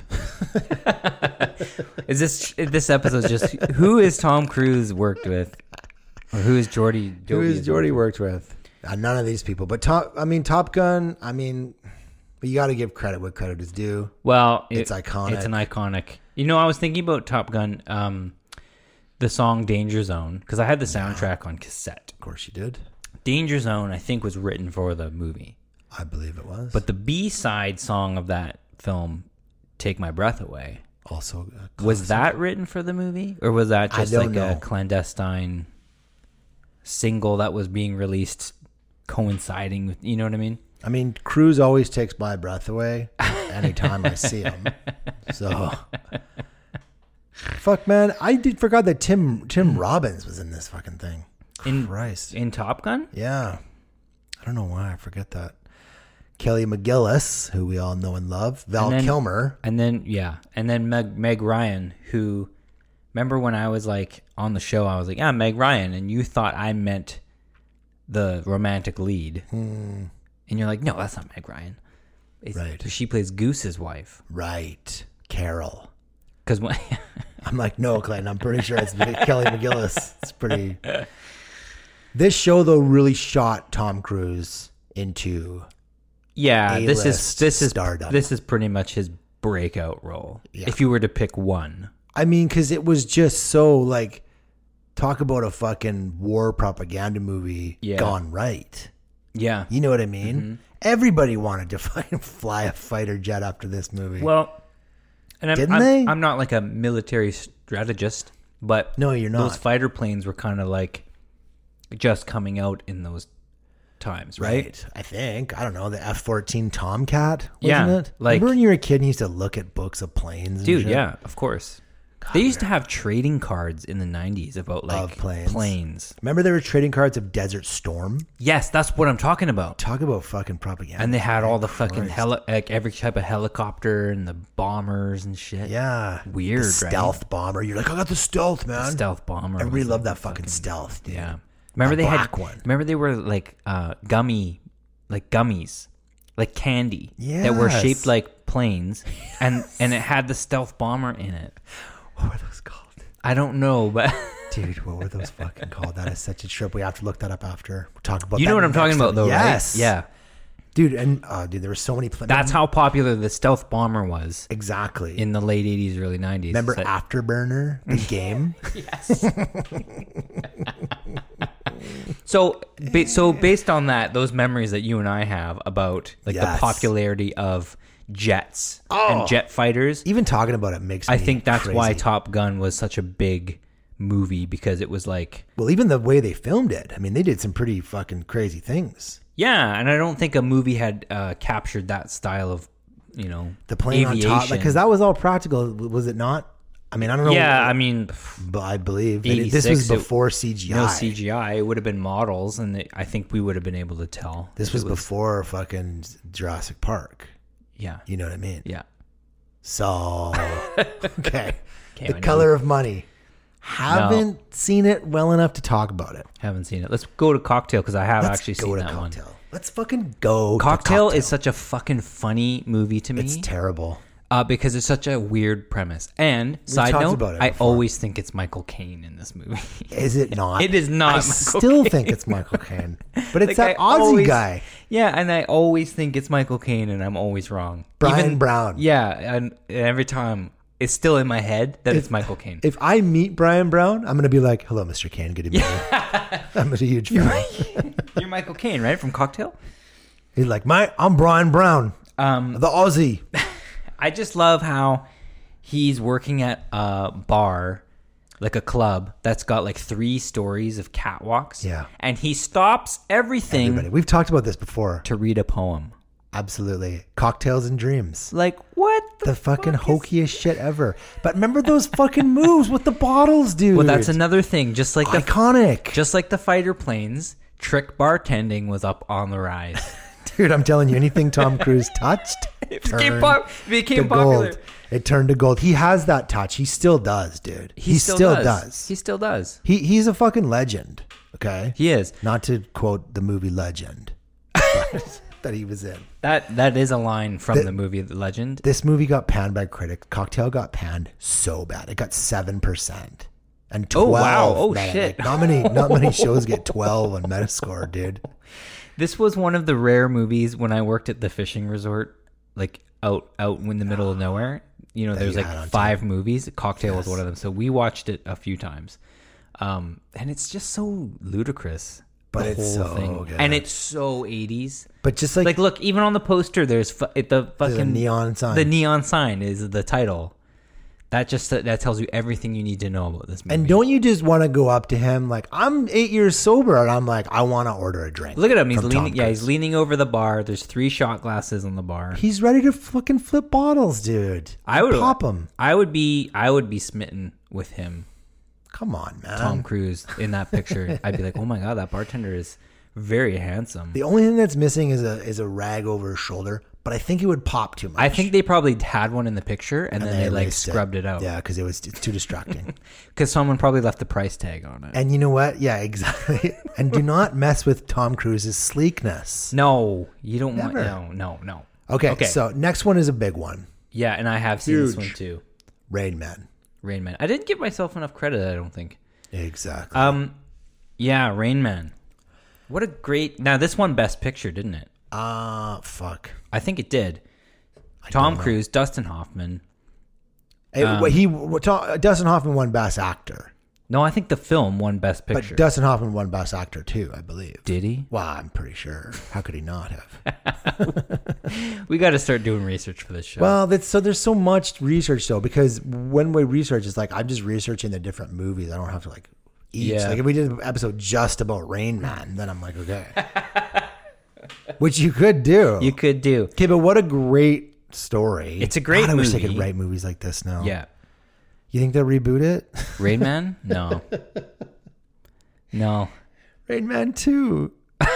Is this episode just who is Tom Cruise worked with, or who is Jordy? Who is Jordy worked with? None of these people. But Top Gun. I mean, but you got to give credit what credit is due. Well, It's iconic. It's an iconic. You know, I was thinking about Top Gun, the song "Danger Zone" because I had the soundtrack on cassette. Of course, you did. "Danger Zone," I think, was written for the movie. I believe it was. But the B-side song of that film, "Take My Breath Away," also was that written for the movie, or was that just like a clandestine single that was being released, coinciding with? You know what I mean? I mean, Cruise always takes my breath away anytime I see him. So, fuck, man, I forgot that Tim Robbins was in this fucking thing. Christ. In Top Gun? Yeah, I don't know why I forget that. Kelly McGillis, who we all know and love, Val Kilmer, and then Meg Ryan, who, remember when I was like on the show, I was like, yeah, Meg Ryan, and you thought I meant the romantic lead, and you're like, no, that's not Meg Ryan. Right? She plays Goose's wife, right? Carol. Because when I'm like, no, Clayton, I'm pretty sure it's Kelly McGillis. It's pretty. This show though really shot Tom Cruise into. Yeah, this is stardom. This is pretty much his breakout role. Yeah. If you were to pick one, I mean, because it was just so like, talk about a fucking war propaganda movie gone right. Yeah, you know what I mean. Mm-hmm. Everybody wanted to fucking fly a fighter jet after this movie. Well, and I'm not like a military strategist, but no, you're not. Those fighter planes were kind of like just coming out in those times, right? I think. I don't know, the F-14 Tomcat, wasn't it? Like, remember when you were a kid and you used to look at books of planes and dude, shit? Yeah, of course. God, they used to have trading cards in the 90s about like planes. Remember there were trading cards of Desert Storm? Yes, that's what I'm talking about. Talk about fucking propaganda. And they had all the fucking like every type of helicopter and the bombers and shit. Yeah. Weird, the stealth bomber. You're like, I got the stealth, man. The stealth bomber. Everybody loved that fucking stealth, dude. Yeah. Remember they had one. Remember they were like gummies, like candy that were shaped like planes, and it had the stealth bomber in it. What were those called? I don't know, but dude, what were those fucking called? That is such a trip. We have to look that up after. We'll talk about. You know what I'm talking about, though, yes. Right? Yeah. Dude, and there were so many planes. That's how popular the stealth bomber was. Exactly. In the late 80s, early 90s. Remember Afterburner, the game? Yes. So based on that, those memories that you and I have about like the popularity of jets and jet fighters, even talking about it makes me think that's crazy. why Top Gun was such a big movie, because it was like, well, even the way they filmed it. I mean, they did some pretty fucking crazy things. Yeah, and I don't think a movie had captured that style of, the plane aviation. On top, because that was all practical, was it not? I mean, I don't know. Yeah, I mean, but I believe this was before CGI. No CGI. It would have been models, and I think we would have been able to tell. This was before fucking Jurassic Park. Yeah. You know what I mean? Yeah. So, okay. The Color of Money. Haven't seen it well enough to talk about it. Haven't seen it. Let's go to Cocktail, because I have actually seen that one. Let's fucking go. Cocktail is such a fucking funny movie to me. It's terrible. Because it's such a weird premise. And side talked note, about it I before. always think it's Michael Caine in this movie. Is it not? It is not I Michael still Caine. think it's Michael Caine. But it's Like, that I Aussie always- guy. Yeah, and I always think it's Michael Caine, and I'm always wrong. Brian Brown. Yeah, and every time it's still in my head that it's Michael Caine. If I meet Brian Brown, I'm going to be like, hello, Mr. Caine. Good to meet you. I'm a huge fan. You're Michael Caine, right? From Cocktail? He's like, I'm Brian Brown, the Aussie. I just love how he's working at a bar, like a club, that's got like 3 stories of catwalks. Yeah. And he stops everything Everybody. We've talked about this before. to read a poem. Absolutely. Cocktails and dreams. Like, what The fucking fuck is- hokiest shit ever. But remember those fucking moves with the bottles, dude. Well, that's another thing. Just like iconic. the fighter planes, trick bartending was up on the rise. Dude, I'm telling you, anything Tom Cruise touched became to popular. gold. It turned to gold. He has that touch. He still does, dude. He still does. He still does. He's a fucking legend. Okay. He is. Not to quote the movie Legend that he was in. That is a line from the movie The Legend. This movie got panned by critics. Cocktail got panned so bad. It got 7%. And 12. Oh, wow. Oh, man, shit. Like, not many shows get 12 on Metascore, dude. This was one of the rare movies when I worked at the fishing resort, like out in the middle of nowhere. You know, there's you like had on 5 movies. Cocktail was Yes. one of them. So we watched it a few times. And it's just so ludicrous. But the it's whole so thing. good. And it's so 80s. But just like Like, look, even on the poster, there's the fucking neon sign. The neon sign is the title. That tells you everything you need to know about this movie. and don't you just want to go up to him like, I'm 8 years sober, and I'm like, I want to order a drink. Look at him. He's from Tom leaning. Yeah, he's Cruise. leaning over the bar. There's 3 shot glasses on the bar. He's ready to fucking flip bottles, dude. I would pop him. I would be smitten with him, Come on, man. Tom Cruise, in that picture. I'd be like, oh my god, that bartender is very handsome. The only thing that's missing is a rag over his shoulder, but I think it would pop too much. I think they probably had one in the picture and then they like erased scrubbed it out. Yeah, because it's too distracting. Because someone probably left the price tag on it. And you know what? Yeah, exactly. And do not mess with Tom Cruise's sleekness. No, you don't Never. want. No. Okay, so next one is a big one. Yeah, and I have seen this Huge. one too. Rain Man. Rain Man. I didn't give myself enough credit. I don't think. Exactly. Yeah, Rain Man. What a great. Now this won Best Picture, didn't it? Fuck. I think it did. Tom Cruise, Dustin Hoffman. Dustin Hoffman won Best Actor. No, I think the film won Best Picture. But Dustin Hoffman won Best Actor too, I believe. Did he? Well, I'm pretty sure. How could he not have? We got to start doing research for this show. Well, there's so much research though, because when we research, it's like I'm just researching the different movies. I don't have to like each. Yeah. Like if we did an episode just about Rain Man, then I'm like, okay. Which you could do. you could do. Okay, but what a great story. It's a great I wish they movie. could write movies like this now. Yeah. You think they'll reboot it? Rain Man? No. No. Rain Man 2.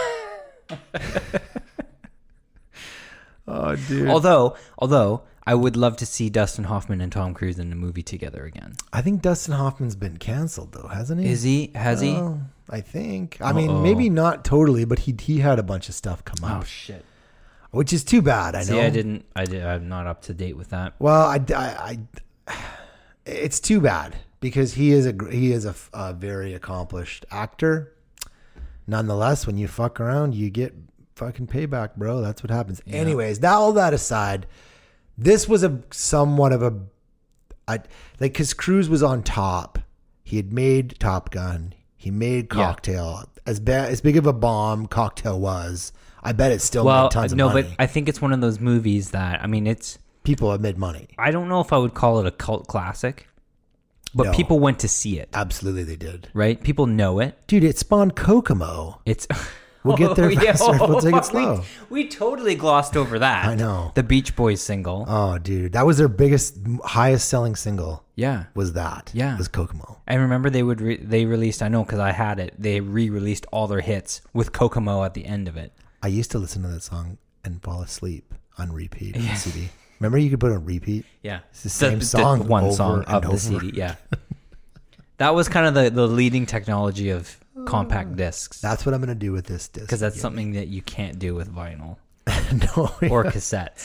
Oh, dude. Although I would love to see Dustin Hoffman and Tom Cruise in a movie together again. I think Dustin Hoffman's been canceled though, hasn't he? Is he? Has he? Oh, I think. I mean, maybe not totally, but he had a bunch of stuff come Oh up, shit. which is too bad. I know. I'm not up to date with that. Well, I it's too bad because he is a very accomplished actor. Nonetheless, when you fuck around, you get fucking payback, bro. That's what happens. Yeah. Anyways, all that aside, this was somewhat of a because Cruise was on top. He had made Top Gun. He made Cocktail. Yeah. As big of a bomb Cocktail was, I bet it still made tons of money. But I think it's one of those movies that it's people have made money. I don't know if I would call it a cult classic, but No. people went to see it. Absolutely, they did. Right? People know it. Dude, it spawned Kokomo. It's We'll get there faster. We'll take it slow. We totally glossed over that. I know. The Beach Boys single. Oh, dude, that was their highest selling single. Yeah. Was that? Yeah. Was Kokomo. I remember they released, I know because I had it, they re-released all their hits with Kokomo at the end of it. I used to listen to that song and fall asleep on repeat on CD. Remember you could put it on repeat? Yeah. It's the same song one over song and of the over. CD. Yeah. That was kind of the leading technology of compact discs. That's what I'm going to do with this disc. Because that's something that you can't do with vinyl No, or cassettes.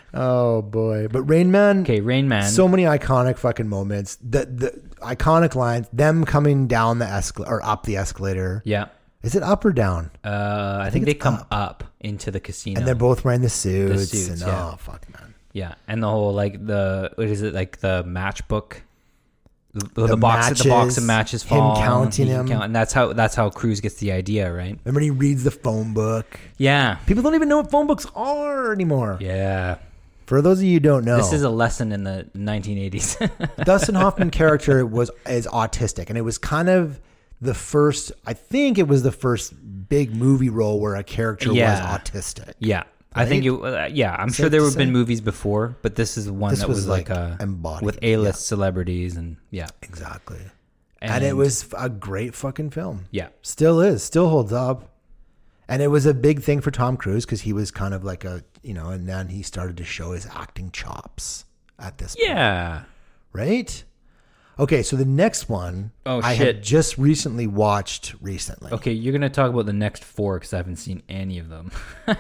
Oh boy. But Rain Man. Okay, Rain Man. So many iconic fucking moments. The iconic lines, them coming down the escalator or up the escalator. Yeah. Is it up or down? I think they come up into the casino. And they're both wearing the suits. And, yeah. Oh, fuck, man. Yeah. And the whole, like, what is it, like the matchbook? The box of matches fall. Him counting them. And that's how Cruise gets the idea, right? Remember he reads the phone book? Yeah. People don't even know what phone books are anymore. Yeah. For those of you who don't know, this is a lesson in the 1980s. Dustin Hoffman character is autistic, and it was kind of the first. I think it was the first big movie role where a character was autistic. Yeah, right? I think it. Yeah, I'm sure there have been movies before, but this is one that was like embodied with A-list celebrities, and exactly. And it was a great fucking film. Yeah, still holds up. And it was a big thing for Tom Cruise because he was kind of like and then he started to show his acting chops at this point. Yeah. Right? Okay, so the next one I had just recently watched recently. Okay, you're going to talk about the next 4 because I haven't seen any of them.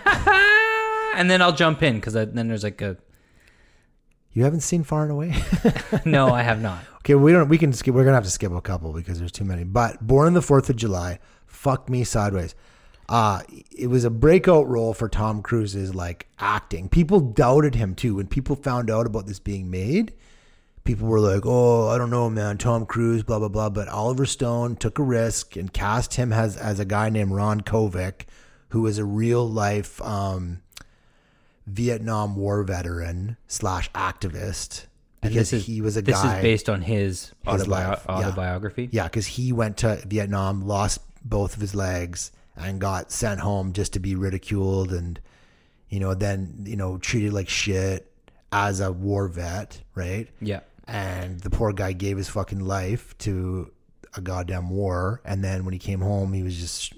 And then I'll jump in because then there's like a... You haven't seen Far and Away? No, I have not. Okay, we can skip. We're going to have to skip a couple because there's too many. But Born on the 4th of July, fuck me sideways. It was a breakout role for Tom Cruise's like acting. People doubted him too. When people found out about this being made, people were like, "Oh, I don't know, man, Tom Cruise, blah blah blah." But Oliver Stone took a risk and cast him as a guy named Ron Kovic, who is a real life Vietnam War veteran / activist. Because he was a guy. This is based on his autobiography. Yeah, because he went to Vietnam, lost both of his legs, and got sent home just to be ridiculed and, then, treated like shit as a war vet, right? Yeah. And the poor guy gave his fucking life to a goddamn war. And then when he came home, he was just,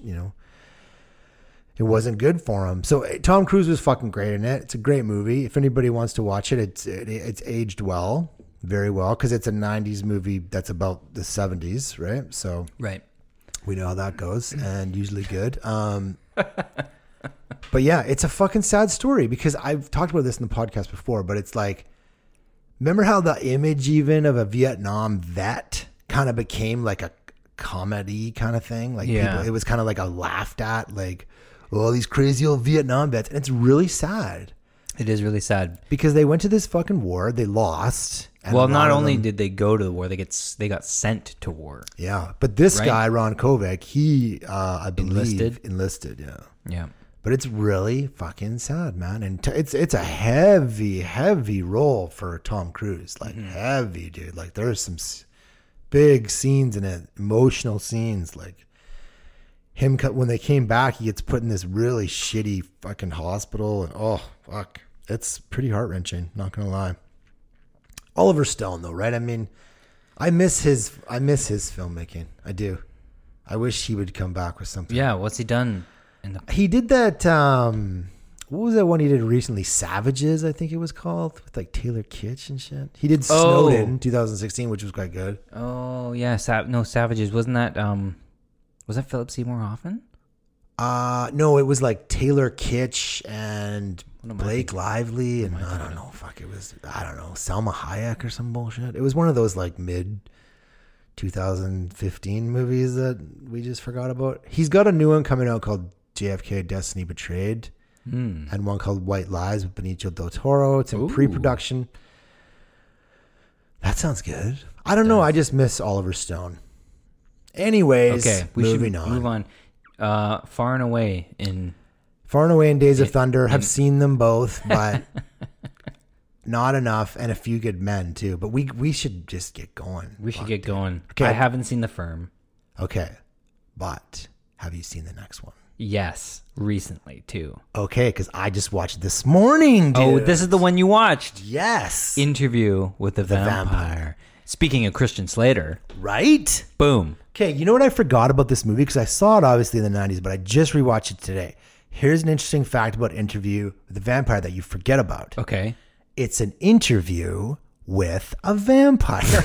it wasn't good for him. So Tom Cruise was fucking great in it. It's a great movie. If anybody wants to watch it, it's aged well, very well, because it's a 90s movie that's about the 70s, right? So right. We know how that goes, and usually good. But yeah, it's a fucking sad story because I've talked about this in the podcast before, but it's like, remember how the image even of a Vietnam vet kind of became like a comedy kind of thing? Like people, it was kind of like a laughed at, like, oh, these crazy old Vietnam vets. And it's really sad. It is really sad. Because they went to this fucking war, they lost. Well, not only did they go to the war, they got sent to war. Yeah, but this guy, Ron Kovic, he, I believe, enlisted. Yeah, yeah. But it's really fucking sad, man, and it's a heavy role for Tom Cruise, like heavy, dude. Like there's some big scenes in it, emotional scenes, like him when they came back, he gets put in this really shitty fucking hospital, and oh fuck, it's pretty heart-wrenching. Not gonna lie. Oliver Stone, though, right? I mean, I miss his filmmaking. I do. I wish he would come back with something. Yeah, what's he done? He did that. What was that one he did recently? Savages, I think it was called, with like Taylor Kitsch and shit. He did Snowden 2016, which was quite good. Oh yeah, Savages. Wasn't that was that Philip Seymour Hoffman? No, it was like Taylor Kitsch and Blake Lively, and I don't know. Fuck, it was, I don't know, Salma Hayek or some bullshit. It was one of those like mid 2015 movies that we just forgot about. He's got a new one coming out called JFK Destiny Betrayed, and one called White Lies with Benicio del Toro. It's in pre-production. That sounds good. I don't know. I just miss Oliver Stone. Anyways, okay, we should move on. Far and Away and Days of Thunder. Have seen them both, but not enough. And A Few Good Men too. But we should just get going. We should get going. Okay. I haven't seen The Firm. Okay, but have you seen the next one? Yes, recently too. Okay, because I just watched it this morning, dude. Oh, this is the one you watched. Yes. Interview with the Vampire. Speaking of Christian Slater. Right? Boom. Okay, you know what I forgot about this movie? Because I saw it obviously in the 90s, but I just rewatched it today. Here's an interesting fact about Interview with the Vampire that you forget about. Okay. It's an interview with a vampire.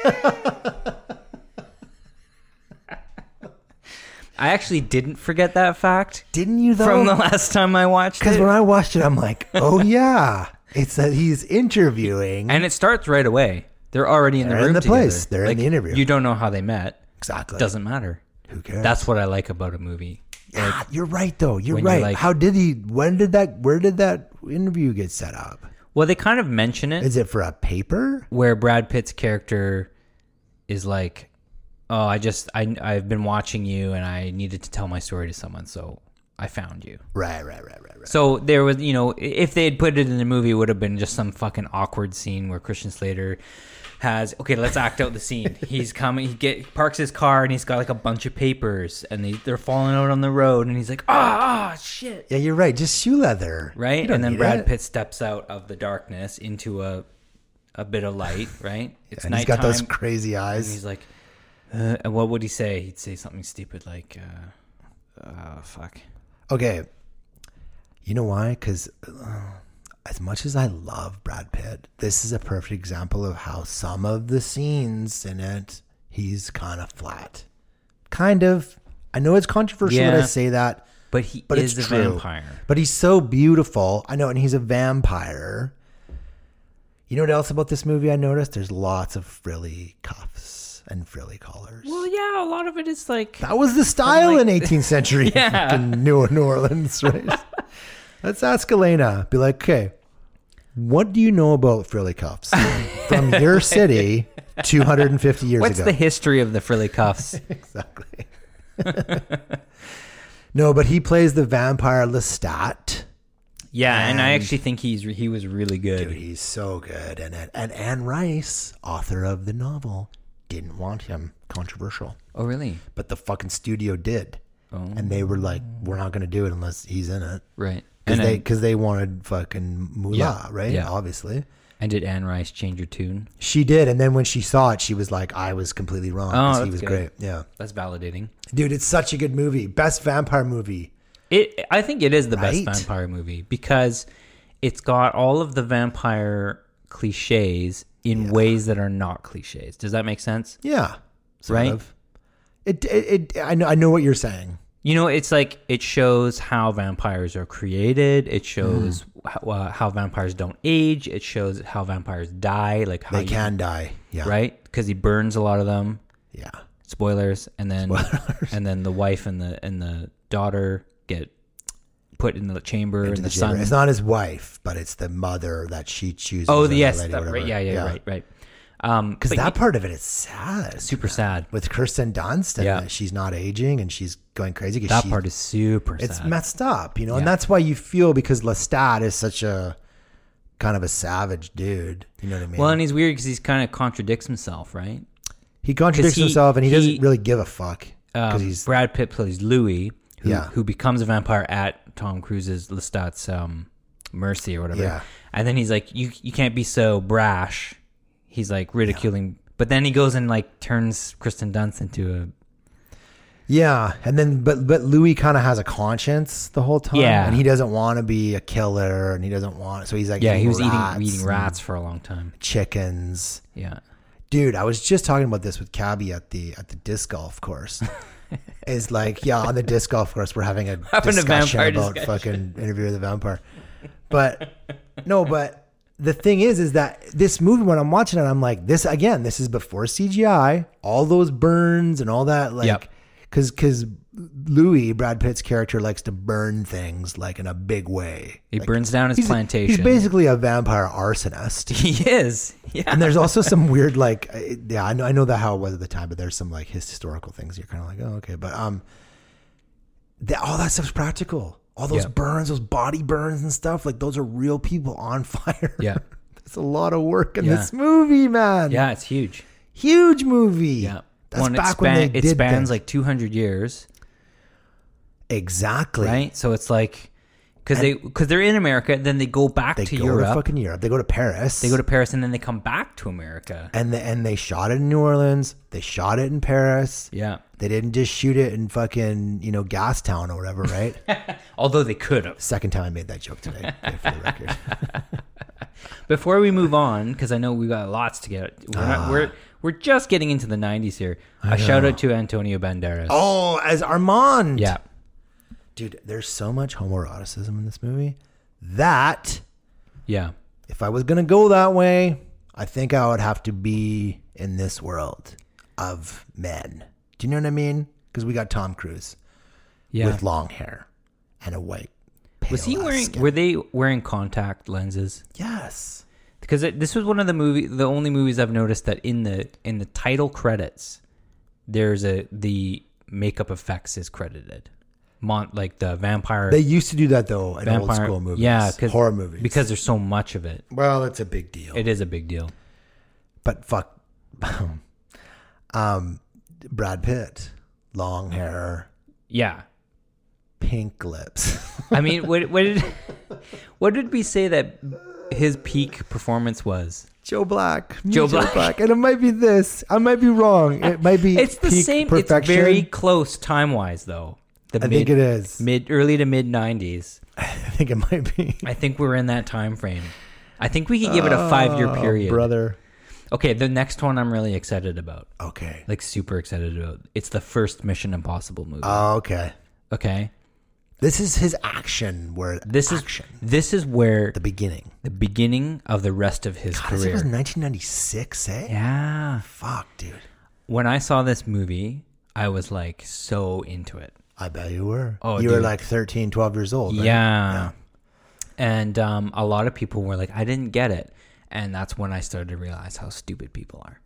I actually didn't forget that fact. Didn't you, though? From the last time I watched it. Because when I watched it, I'm like, oh, yeah. It's that he's interviewing. And it starts right away. They're already in the room together. Place. They're in the interview. You don't know how they met. Exactly. Doesn't matter. Who cares? That's what I like about a movie. Yeah, you're right though. You're when right. you're like- How did he? Where did that interview get set up? Well, they kind of mention it Is it for a paper? where Brad Pitt's character is like, "Oh, I've been watching you, and I needed to tell my story to someone, so I found you." Right. So there was, if they had put it in the movie, it would have been just some fucking awkward scene where Christian Slater has, okay, let's act out the scene. He's coming, parks his car, and he's got like a bunch of papers, and they're falling out on the road, and he's like, shit. Yeah, you're right. Just shoe leather, Right? And then Brad Pitt steps out of the darkness into a bit of light, right? It's and nighttime. he's got those crazy eyes. And he's like, and what would he say? He'd say something stupid like, fuck. Okay. You know why? Because as much as I love Brad Pitt, this is a perfect example of how some of the scenes in it, he's kind of flat. Kind of. I know it's controversial that I say that. But he but is it's a true. vampire. But he's so beautiful. I know, and he's a vampire. You know what else about this movie I noticed? There's lots of frilly cuffs and frilly collars. Well, yeah, a lot of it is like... That was the style in 18th century Yeah. fucking New Orleans, right? Let's ask Elena. Be like, okay, what do you know about frilly cuffs from your city 250 years What's ago? the history of the frilly cuffs? Exactly. No, but he plays the vampire Lestat. Yeah, and I actually think he was really good. Dude, he's so good. And Anne Rice, author of the novel, didn't want him. Controversial. Oh, really? But the fucking studio did. Oh. And they were like, we're not going to do it unless he's in it. Right. Because they wanted fucking Moolah, Yeah, right? yeah. Obviously. And did Anne Rice change her tune? She did. And then when she saw it, she was like, I was completely wrong. Oh, 'cause he that's was good. great. Yeah. That's validating. Dude, it's such a good movie. Best vampire movie. I think it is the Right? best vampire movie because it's got all of the vampire cliches in ways that are not cliches. Does that make sense? Yeah. Sort Right? of. I know what you're saying. It's like it shows how vampires are created. It shows how vampires don't age. It shows how vampires die, like how They can die. Yeah. right? Because he burns a lot of them. Yeah. Spoilers, and then the wife and the daughter get put in the chamber, and the son. It's not his wife, but it's the mother that she chooses. Oh, or that yes, lady, that, whatever. right, yeah, right. Because But that part of it is sad. super sad. With Kirsten Dunst, and Yeah. that she's not aging and she's going crazy. That part is super it's sad. messed up, and Yeah. that's why you feel, because Lestat is such a kind of a savage dude. You know what I mean? Well, and he's weird because he's kind of contradicts himself, right? he contradicts 'cause himself, and he he- doesn't really give a fuck because he's Brad Pitt plays Louis, Yeah. who becomes a vampire at Tom Cruise's Lestat's mercy or whatever. Yeah. And then he's like, you can't be so brash. He's like ridiculing, but then he goes and like turns Kristen Dunst into a and then but Louis kind of has a conscience the whole time, Yeah. and he doesn't want to be a killer, and he doesn't want, so he's like he was rats eating and rats for a long time. chickens. Yeah. Dude, I was just talking about this with Cabby at the disc golf course. Is like, on the disc golf course, we're having a discussion vampire about discussion. fucking Interview with the Vampire. But the thing is that this movie, when I'm watching it, I'm like, this is before CGI, all those burns and all that, like, Yep. because Louis, Brad Pitt's character, likes to burn things like in a big way. He Like, burns down his he's plantation. basically a vampire arsonist. He is. Yeah. And there's also some weird, like, I know that how it was at the time, but there's some like historical things you're kind of like, oh, okay. But all that stuff's practical. All those burns, those body burns and stuff, like those are real people on fire. Yeah. There's a lot of work in Yeah. this movie, man. Yeah, it's huge. Huge movie. Yeah. That's When back when they it did spans things. like 200 years, Exactly. right? So it's like because they're in America, then they go back They to go Europe. to fucking Europe. They go to Paris. They go to Paris and then they come back to America. and they shot it in New Orleans. They shot it in Paris. Yeah. They didn't just shoot it in fucking, Gastown or whatever, right? Although they could have. Second time I made that joke today, for the record. Before we move on, because I know we got lots to get. We're just getting into the 90s here. A shout out to Antonio Banderas. Oh, as Armand. Yeah. Dude, there's so much homoeroticism in this movie that Yeah. if I was going to go that way, I think I would have to be in this world of men. Do you know what I mean? Because we got Tom Cruise with long hair and a white. Was he wearing? Skin. Were they wearing contact lenses? Yes. Because this was one of the only movies I've noticed that in the title credits, there's the makeup effects is credited. Like the vampire. They used to do that though in old school movies. Yeah, horror movies. Because there's so much of it. Well, it's a big deal. It is a big deal. But fuck, Brad Pitt, long hair. Yeah. Pink lips. I mean, what did we say that his peak performance was? Joe Black. Joe Black. And it might be this. I might be wrong. It might be It's the peak same. perfection. It's very close time-wise, though. I think it is. Early to mid-90s. I think it might be. I think we're in that time frame. I think we could give it a 5-year period. Brother. Okay, the next one I'm really excited about. Okay. Like, super excited about. It's the first Mission Impossible movie. Oh, okay. Okay? This is his action. This is where the beginning of the rest of his career. This was 1996, eh? Yeah. Fuck, dude. When I saw this movie, I was like so into it. I bet you were. Oh, you were like 13, 12 years old, right? Yeah. And a lot of people were like, I didn't get it. And that's when I started to realize how stupid people are.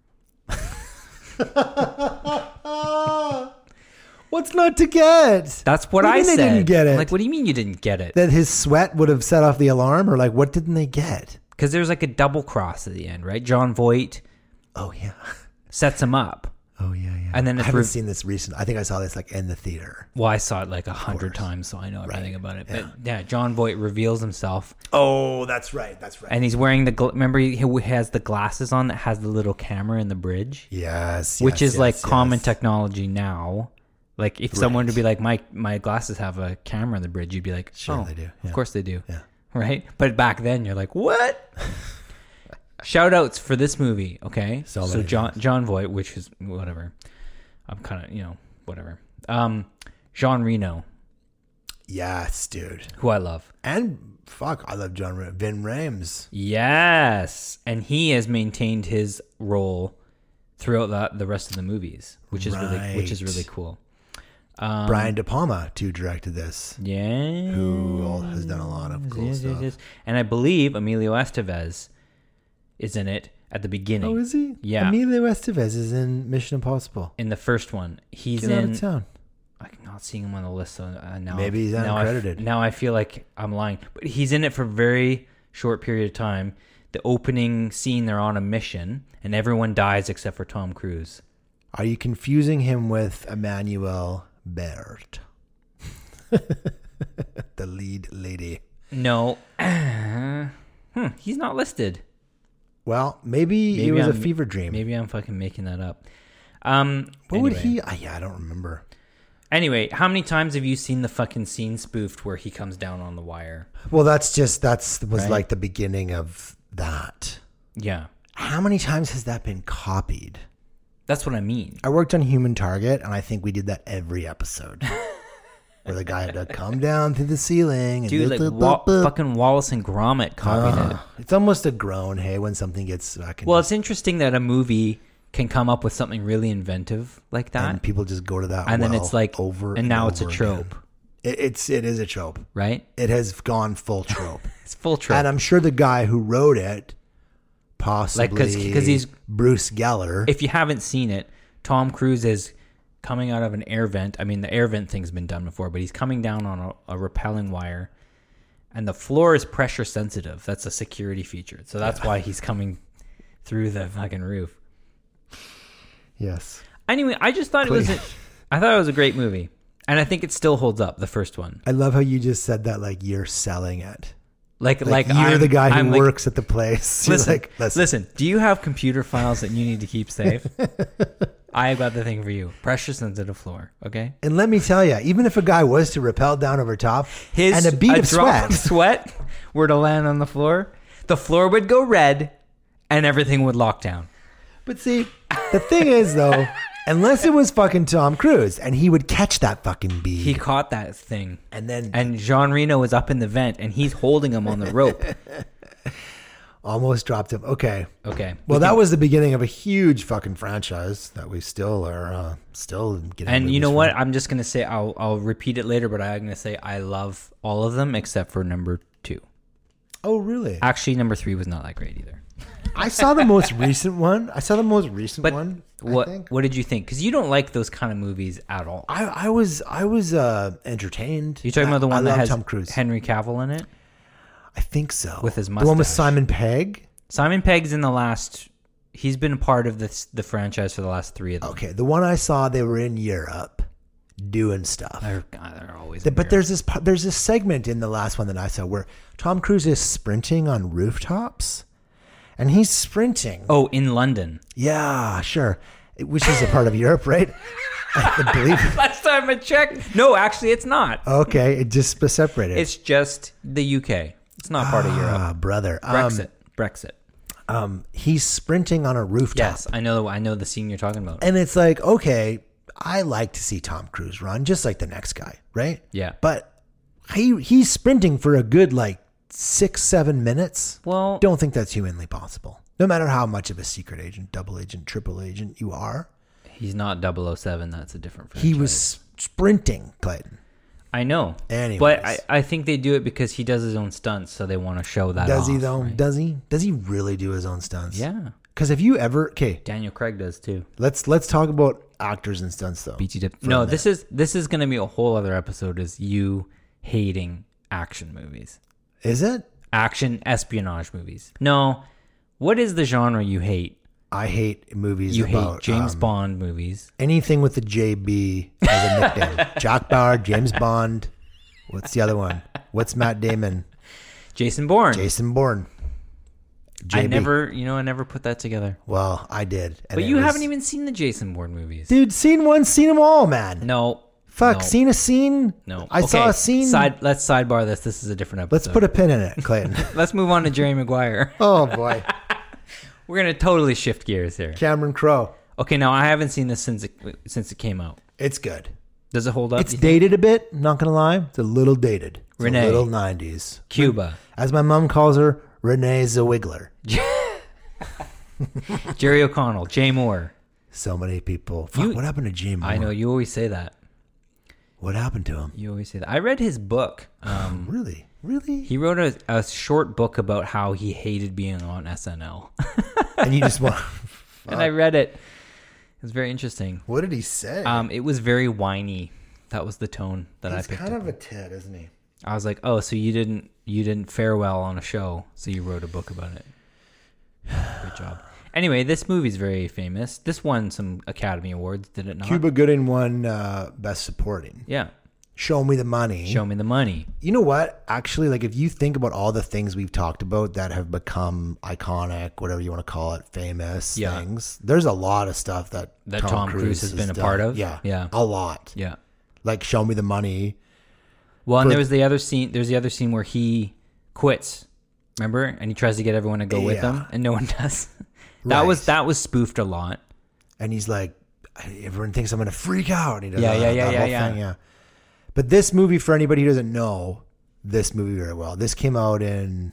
What's not to get? That's what I said. They didn't get it. Like, what do you mean you didn't get it? That his sweat would have set off the alarm, or like, what didn't they get? Because there's like a double cross at the end, right? John Voight. Oh yeah. Sets him up. Oh yeah. And then I haven't seen this recent. I think I saw this like in the theater. Well, I saw it like 100 times, so I know everything about it. But yeah, John Voight reveals himself. Oh, that's right. And he's wearing remember he has the glasses on that has the little camera in the bridge. Yes. Which is like common technology now. Like if someone would be like, my glasses have a camera in the bridge, you'd be like, sure they do. Yeah. Of course they do. Yeah. Right? But back then you're like, what? Shout outs for this movie, okay? So John Voight, which is whatever. I'm kind of, whatever. Jean Reno. Yes, dude. Who I love. And fuck, I love Vin Rames. Yes. And he has maintained his role throughout the rest of the movies, which is really cool. Brian De Palma too directed this. Yeah. Who has done a lot of cool stuff. Yes. And I believe Emilio Estevez is in it at the beginning. Oh, is he? Yeah. Emilio Estevez is in Mission Impossible. In the first one. He's Get out of town. I'm not seeing him on the list, so now maybe he's uncredited. Now I feel like I'm lying. But he's in it for a very short period of time. The opening scene, they're on a mission, and everyone dies except for Tom Cruise. Are you confusing him with Emmanuel Bert? The lead lady. No. He's not listed. Well, maybe it was a fever dream. Maybe I'm fucking making that up. What would he... I don't remember. Anyway, how many times have you seen the fucking scene spoofed where he comes down on the wire? Well, that was like the beginning of that. Yeah. How many times has that been copied? That's what I mean. I worked on Human Target, and I think we did that every episode. Where the guy had to come down through the ceiling. And dude, fucking Wallace and Gromit copied it. It's almost a groan, hey, when something gets... it's interesting that a movie can come up with something really inventive like that. And people just go to that and then it's like, over and now it's a trope. It is a trope. Right? It has gone full trope. It's full trope. And I'm sure the guy who wrote it, possibly because he's Bruce Geller. If you haven't seen it, Tom Cruise is coming out of an air vent. I mean, the air vent thing's been done before, but he's coming down on a rappelling wire. And the floor is pressure sensitive. That's a security feature. So that's why he's coming through the fucking roof. Yes. Anyway, I just thought it was a great movie. And I think it still holds up, the first one. I love how you just said that like you're selling it. Like you're the guy who works at the place. Listen, do you have computer files that you need to keep safe? I got the thing for you. Pressure sensitive floor, okay? And let me tell you, even if a guy was to rappel down over top and a bead of sweat were to land on the floor would go red and everything would lock down. But see, the thing is though, unless it was fucking Tom Cruise and he would catch that fucking bead. He caught that thing. And Jean Reno was up in the vent and he's holding him on the rope. Almost dropped him. Okay. Okay. Well, that was the beginning of a huge fucking franchise that we still are getting. And you know what? I'm just gonna say I'll repeat it later, but I'm gonna say I love all of them except for number 2. Oh, really? Actually, number 3 was not that great either. I saw the most recent one. But one. What did you think? Because you don't like those kind of movies at all. I was entertained. You talking about the one that has Tom Cruise? Henry Cavill in it? I think so. With his The one with mustache. Simon Pegg. Simon Pegg's in the last. He's been a part of the franchise for the last 3 of them. Okay, the one I saw, they were in Europe doing stuff. They're always. But there's this segment in the last one that I saw where Tom Cruise is sprinting on rooftops, and he's sprinting. Oh, in London. Yeah, sure. Which is a part of Europe, right? I believe. Last time I checked. No, actually, it's not. Okay, it just separated. It's just the UK. It's not part of Europe. Ah, brother. Brexit. He's sprinting on a rooftop. Yes, I know the scene you're talking about. And it's like, okay, I like to see Tom Cruise run, just like the next guy, right? Yeah. But he's sprinting for a good 6-7 minutes. Well, Don't think that's humanly possible. No matter how much of a secret agent, double agent, triple agent you are. he's not 007. That's a different franchise. He was sprinting, Clayton. I know. Anyways. But I think they do it because he does his own stunts, so they want to show that Does off, he though? right? Does he? Does he really do his own stunts? Yeah. Because if you ever Daniel Craig does too. let's talk about actors and stunts though. BT Dip. for a No, minute. this is going to be a whole other episode. Is you hating action movies, Is it? action espionage movies? No. What is the genre you hate? I hate movies You about hate James Bond movies. anything with the JB as a nickname. Jack Bauer, James Bond. What's the other one? What's Matt Damon? Jason Bourne. Jason Bourne. JB. I never put that together. Well, I did. And But it you was- haven't even seen the Jason Bourne movies. Dude, scene one, seen them all, man. No. Fuck, no, seen a scene? No. I saw a scene. Let's sidebar this. This is a different episode. Let's put a pin in it, Clayton. Let's move on to Jerry Maguire. Oh, boy. We're gonna totally shift gears here. Cameron Crowe. Okay, now I haven't seen this since it came out. It's good. Does it hold up? It's do you think? dated a bit, not going to lie. It's a little dated. It's Renee. a little 90s. Cuba. As my mom calls her, Renee Zellweger. Jerry O'Connell. Jay Moore. So many people. Fuck, what happened to Jay Moore? I know you always say that. What happened to him? You always say that. I read his book. Really? Really? He wrote a short book about how he hated being on SNL, And you just want... and I read it. It was very interesting. What did he say? It was very whiny. That was the tone that He's I picked kind up. of a tit, isn't he? I was like, oh, so you didn't fare well on a show, so you wrote a book about it. Good job. Anyway, this movie's very famous. This won some Academy Awards, did it not? Cuba Gooding won Best Supporting. Yeah. Show Me the Money. Show Me the Money. You know what? Actually, if you think about all the things we've talked about that have become iconic, whatever you want to call it, famous things, there's a lot of stuff that Tom Cruise has been a part of. Yeah. Yeah. A lot. Yeah. Like Show Me the Money. Well, and there was the other scene. There's the other scene where he quits. Remember? And he tries to get everyone to go with him, and no one does. That was spoofed a lot. And he's like, everyone thinks I'm going to freak out. And he does Yeah. thing, yeah. But this movie, for anybody who doesn't know this movie very well, this came out in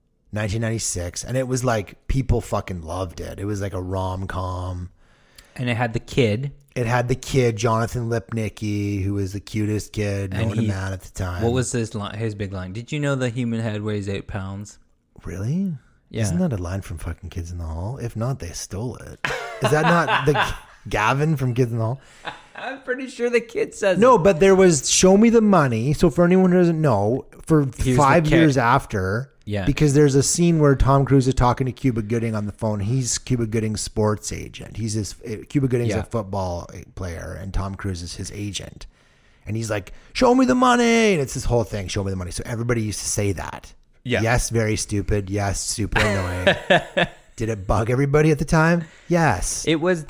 1996, and it was like people fucking loved it. It was like a rom-com. And it had the kid. It had the kid, Jonathan Lipnicki, who was the cutest kid known to man at the time. What was his big line? Did you know the human head weighs 8 pounds? Really? Yeah. Isn't that a line from fucking Kids in the Hall? If not, they stole it. Is that not the Gavin from Kids in the Hall? I'm pretty sure the kid says No, but there was Show Me the Money. So for anyone who doesn't know, for Here's 5 the kid. years after, because there's a scene where Tom Cruise is talking to Cuba Gooding on the phone. He's Cuba Gooding's sports agent. Cuba Gooding's a football player, and Tom Cruise is his agent. And he's like, show me the money. And it's this whole thing, show me the money. So everybody used to say that. Yeah. Yes, very stupid. Yes, super annoying. Did it bug everybody at the time? Yes.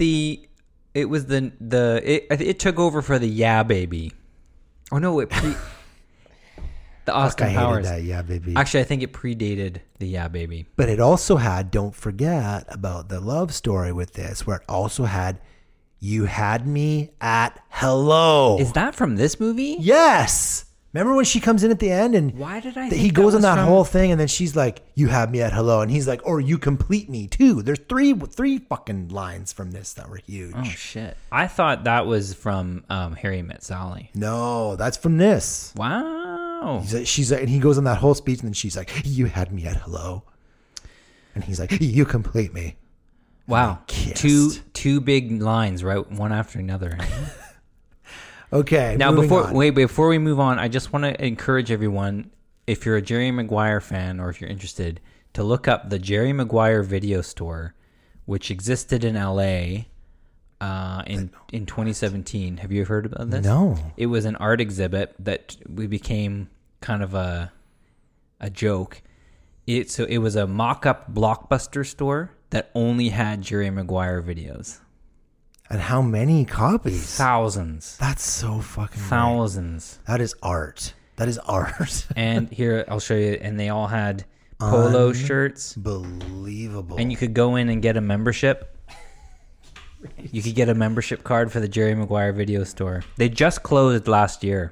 It took over for the Yeah Baby. Oh no, the Austin I Powers. hated that, yeah, baby. Actually, I think it predated the Yeah Baby. But it also had, don't forget about the love story with this, where it also had You Had Me at Hello. Is that from this movie? Yes. Remember when she comes in at the end and Why did I he think goes that on was that from- whole thing and then she's like, "You have me at hello," and he's like, "Or you complete me too." There's three fucking lines from this that were huge. Oh shit! I thought that was from Harry Met Sally. No, that's from this. Wow. She's like, and he goes on that whole speech and then she's like, "You had me at hello," and he's like, "You complete me." Wow. Kissed. Two big lines, right? One after another. Okay. Now, moving on. before we move on, I just want to encourage everyone, if you're a Jerry Maguire fan or if you're interested, to look up the Jerry Maguire video store, which existed in LA in 2017. Have you heard about this? No. It was an art exhibit that we became kind of a joke. So it was a mock-up Blockbuster store that only had Jerry Maguire videos. And how many copies? Thousands. That's so fucking Thousands. Great. That is art. That is art. And here, I'll show you. And they all had polo shirts. Believable. And you could go in and get a membership. You could get a membership card for the Jerry Maguire video store. They just closed last year.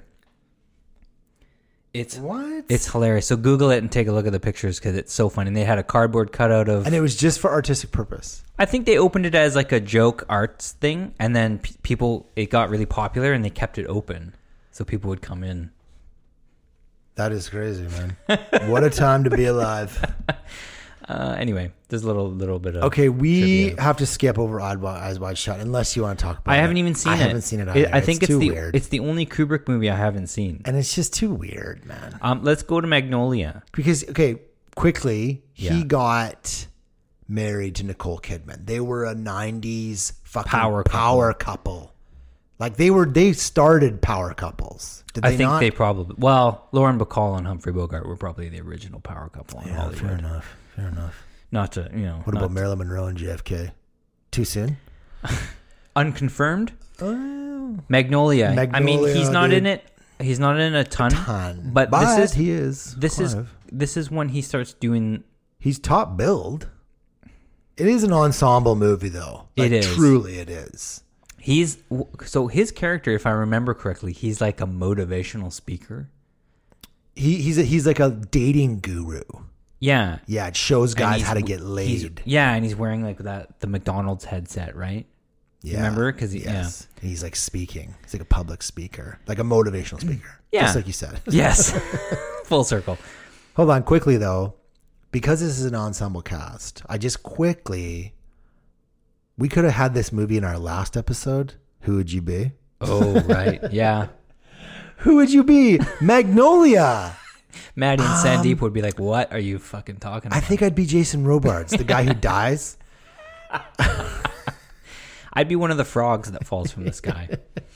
It's hilarious. So Google it and take a look at the pictures because it's so funny. And they had a cardboard cutout of... And it was just for artistic purpose. I think they opened it as like a joke arts thing. And then it got really popular and they kept it open. So people would come in. That is crazy, man. What a time to be alive. Anyway, there's a little bit of... Okay, we trivia. have to skip over Eyes Wide Shut unless you want to talk about it. I haven't even seen it. I haven't seen it either. I think it's too the weird. it's the only Kubrick movie I haven't seen. And it's just too weird, man. Let's go to Magnolia. Because, okay, quickly, Yeah. he got married to Nicole Kidman. They were a 90s fucking Power couple. Like, they started power couples. Did they I think not? they probably... Well, Lauren Bacall and Humphrey Bogart were probably the original power couple in Yeah, Hollywood. fair enough. Not to, What about Marilyn Monroe and JFK? Too soon? Unconfirmed? Oh. Magnolia. I mean, he's not dude. in it. He's not in a ton. But he is. This is when he starts doing... He's top billed. It is an ensemble movie, though. Like, It is. Truly, it is. So his character, if I remember correctly, he's like a motivational speaker. He's like a dating guru. Yeah. Yeah, it shows And guys he's- how to get laid. and he's wearing like the McDonald's headset, right? Yeah. Remember? 'Cause yes. And he's like speaking. He's like a public speaker, like a motivational speaker. Yeah. Just like you said. Yes. Full circle. Hold on, quickly though, because this is an ensemble cast. We could have had this movie in our last episode. Who would you be? Oh, right. Yeah. Who would you be? Magnolia. Maddie and Sandeep would be like, what are you fucking talking about? I think I'd be Jason Robards, the guy who dies. I'd be one of the frogs that falls from the sky.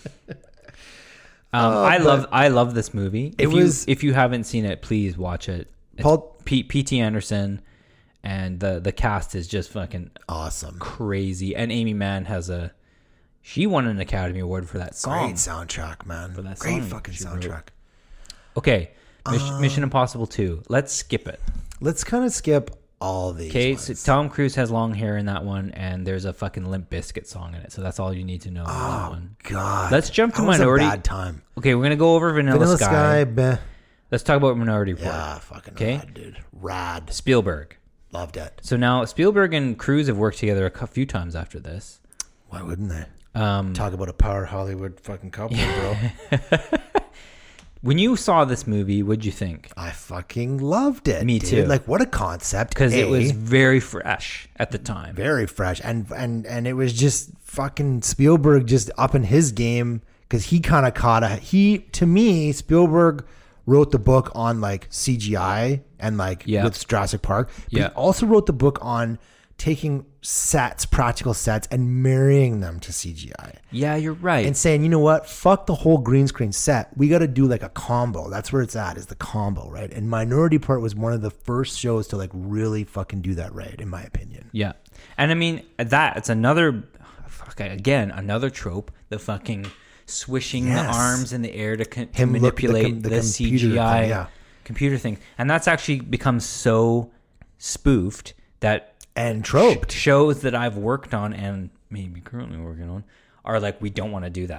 I love this movie. If you haven't seen it, please watch it. It's P.T. Anderson, and the cast is just fucking awesome, crazy. And Amy Mann she won an Academy Award for that song. Great soundtrack, man. For that Great song fucking she soundtrack. wrote. Okay, Mission Impossible 2. Let's skip it. Let's kind of skip all these. Okay, so Tom Cruise has long hair in that one, and there's a fucking Limp Bizkit song in it. So that's all you need to know. That one. God. Let's jump to That was Minority. a bad time. Okay, we're gonna go over Vanilla Sky. Meh. Let's talk about Minority Report. Yeah, fucking Okay. rad, dude. Rad. Spielberg. Loved it. So now Spielberg and Cruise have worked together a few times after this. Why wouldn't they? Talk about a power Hollywood fucking couple, bro. When you saw this movie, what'd you think? I fucking loved it. Me dude. too. Like, what a concept. Because it was very fresh at the time. Very fresh. And it was just fucking Spielberg just upping his game because he kind of to me, Spielberg wrote the book on like CGI and like with Jurassic Park. But he also wrote the book on taking practical sets and marrying them to CGI. Yeah, you're right. And saying, you know what? Fuck the whole green screen set. We got to do like a combo. That's where it's at, is the combo, right? And Minority Report was one of the first shows to like really fucking do that right, in my opinion. Yeah. And I mean, it's another trope, the fucking swishing the arms in the air to manipulate the CGI computer thing. And that's actually become so spoofed that and troped shows that I've worked on and maybe currently working on are like, we don't want to do that.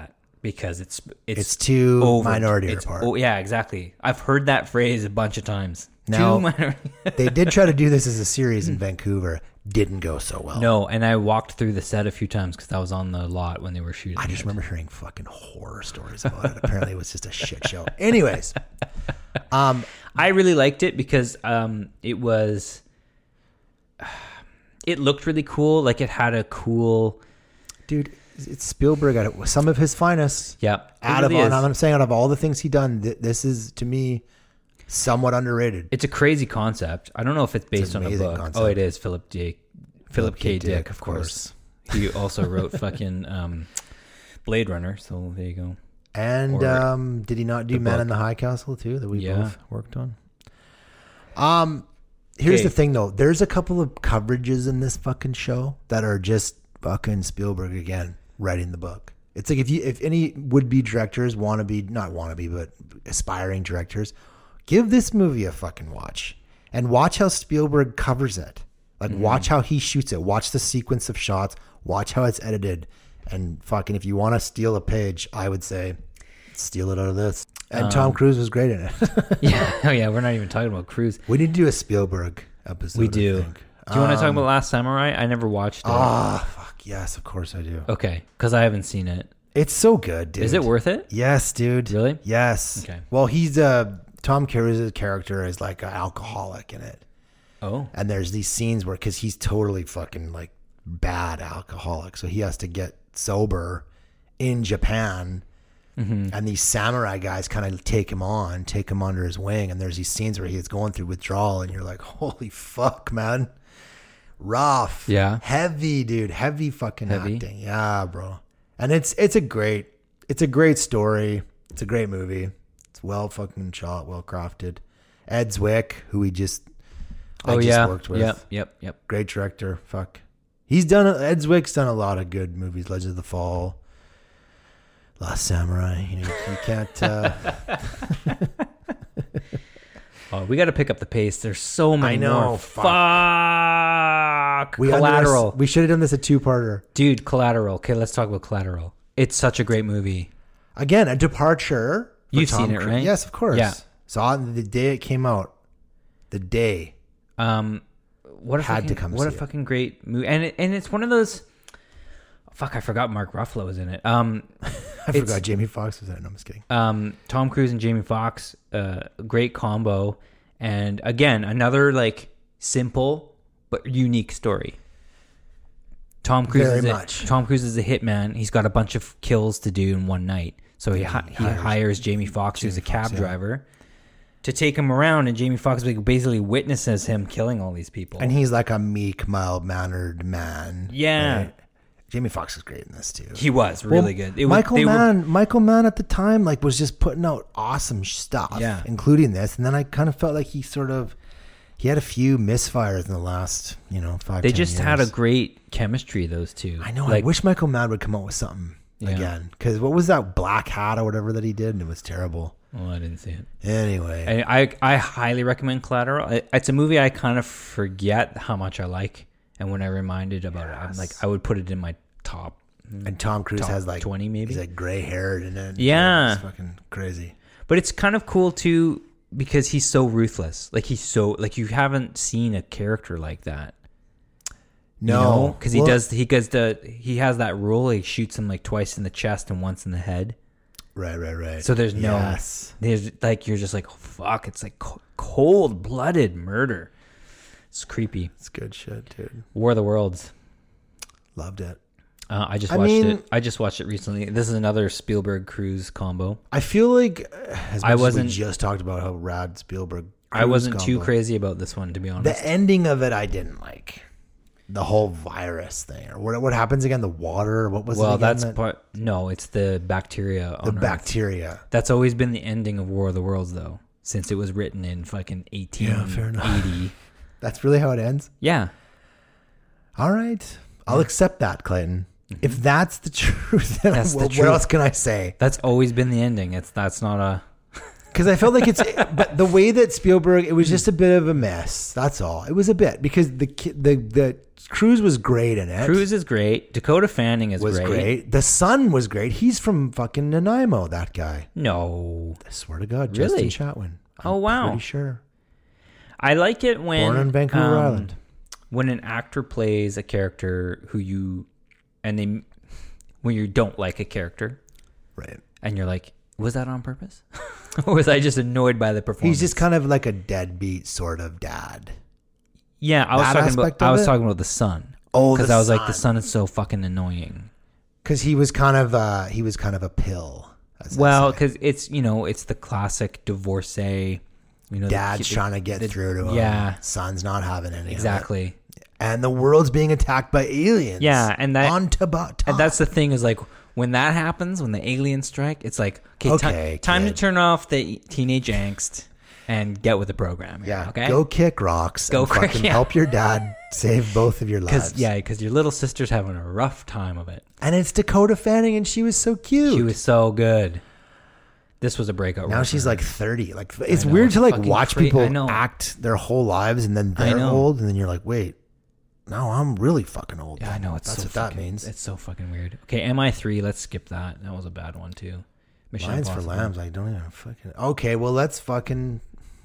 because It's too over. Minority It's- Report. Oh yeah, exactly. I've heard that phrase a bunch of times. Now- Too Minority. They did try to do this as a series in Vancouver. Didn't go so well. No, and I walked through the set a few times because I was on the lot when they were shooting. I just it. remember hearing fucking horror stories about it. Apparently, it was just a shit show. Anyways, I really liked it because it was. It looked really cool. Like it had a cool. dude, it's Spielberg at it. Some of his finest. Yeah, Out really of, is. I'm saying, out of all the things he done, this is to me somewhat underrated. It's a crazy concept. I don't know if it's based on a amazing book. concept. Oh, it is Philip K. Dick, of of course. He also wrote fucking Blade Runner. So there you go. And Or did he not do the Man book. in the High Castle too, that we Yeah. both worked on? Here's Okay. the thing though. There's a couple of coverages in this fucking show that are just fucking Spielberg again writing the book. It's like if any would-be directors not but aspiring directors, give this movie a fucking watch and watch how Spielberg covers it. Like watch how he shoots it. Watch the sequence of shots. Watch how it's edited. And fucking, if you want to steal a page, I would say steal it out of this. And Tom Cruise was great in it. Yeah. Oh yeah. We're not even talking about Cruise. We need to do a Spielberg episode. We I do. think. Do you want to talk about Last Samurai? I never watched it. Ah, fuck yes, of course I do. Okay, because I haven't seen it. It's so good, dude. Is it worth it? Yes, dude. Really? Yes. Okay. Well, Tom Cruise's character is like an alcoholic in it. Oh. And there's these scenes where, because he's totally fucking like bad alcoholic, so he has to get sober in Japan. And these samurai guys kind of take him under his wing. And there's these scenes where he's going through withdrawal, and you're like, holy fuck, man. Rough. Yeah. Heavy, dude. Heavy fucking Heavy? acting. Yeah, bro. And it's a great story. It's a great movie. It's well fucking shot, well crafted. Ed Zwick, who I just worked with. Yep. Great director. Fuck. Ed Zwick's done a lot of good movies. Legend of the Fall, Last Samurai. You can't. Oh, we got to pick up the pace. There's so many I know, more. fuck. Collateral. We should have done this a two-parter. Dude, Collateral. Okay, let's talk about Collateral. It's such a great movie. Again, a departure. for You've Tom seen it, Cruise. right? Yes, of course. Yeah. Saw it the day it came out. The day. What a Had to fucking, come what a see it. fucking great movie. And it's one of those. Fuck, I forgot Mark Ruffalo was in it. I It's- forgot Jamie Foxx was in it. No, I'm just kidding. Tom Cruise and Jamie Foxx, great combo, and again another like simple but unique story. Tom Cruise Very is much. Tom Cruise is a hitman. He's got a bunch of kills to do in one night, so he hires Jamie Foxx, who's a cab driver, to take him around, and Jamie Foxx basically witnesses him killing all these people. And he's like a meek, mild-mannered man. Yeah. right? Jamie Foxx is great in this too. He was really Well, good. Michael Mann at the time was just putting out awesome stuff, Yeah. including this. And then I kind of felt like he had a few misfires in the last 5. They 10 just years. had a great chemistry, those two. I know. Like, I wish Michael Mann would come out with something again. Because what was that Black Hat or whatever that he did, and it was terrible. well, I didn't see it. Anyway, I highly recommend Collateral. It's a movie I kind of forget how much I like, and when I reminded about it, I'm like, I would put it in my top. and Tom Cruise top has like 20 maybe. He's like gray haired and then Yeah. it's fucking crazy. But it's kind of cool too because he's so ruthless. Like you haven't seen a character like that. No, because Well, he has that rule. He shoots him like twice in the chest and once in the head. Right. So there's Yes. there's like you're just like, oh, fuck. It's like cold blooded murder. It's creepy. It's good shit, dude. War of the Worlds. Loved it. I just I watched mean- it. I just watched it recently. This is another Spielberg Cruise combo. I feel like as much wasn't- as we just talked about how rad Spielberg. I wasn't Cruise too combo. crazy about this one, to be honest. The ending of it, I didn't like. The whole virus thing, or what happens again? The water. What was it? Well, again that's that- part. No, it's the bacteria. the On Earth. bacteria. That's always been the ending of War of the Worlds, though, since it was written in fucking 1880. That's really how it ends. Yeah. All right, I'll accept that, Clayton. If that's the truth, then That's the what truth. else can I say? That's always been the ending. That's not a. Because I felt like but the way that Spielberg, it was just a bit of a mess. That's all. It was a bit because the Cruise was great in it. Cruise is great. Dakota Fanning was great. The son was great. He's from fucking Nanaimo, that guy. No. I swear to God, Really? Justin Chatwin. Oh, wow. Pretty sure. I like it when Born on Vancouver Island. when an actor plays a character when you don't like a character, Right. and you're like, was that on purpose, or was I just annoyed by the performance? He's just kind of like a deadbeat sort of dad. Yeah, I was That talking aspect about. I of was it? talking about the son. Oh, because the I was like, the son. son is so fucking annoying. Because he was kind of a pill. as they Well, say. because it's the classic divorcee. Dad's trying to get through to him. Yeah. Son's not having any of it. Exactly. And the world's being attacked by aliens. Yeah, and that on Tibet. and that's the thing is like when that happens, when the aliens strike, it's like Okay, time to kid. turn off the teenage angst and get with the program. Yeah. Okay. Go kick rocks. Go and kick- fucking yeah. help your dad save both of your lives. Because your little sister's having a rough time of it. And it's Dakota Fanning, and she was so cute. She was so good. This was a breakout. Now role she's for her. like 30. Like it's know, weird it's to like fucking watch I people know. act their whole lives and then I they're know. old, and then you're like, wait, no, I'm really fucking old. Yeah, I know. That's so what fucking, that means. It's so fucking weird. Okay, MI3. Let's skip that. That was a bad one too. Mission Lions for Impossible. Lambs. I don't even fucking. Okay, well let's fucking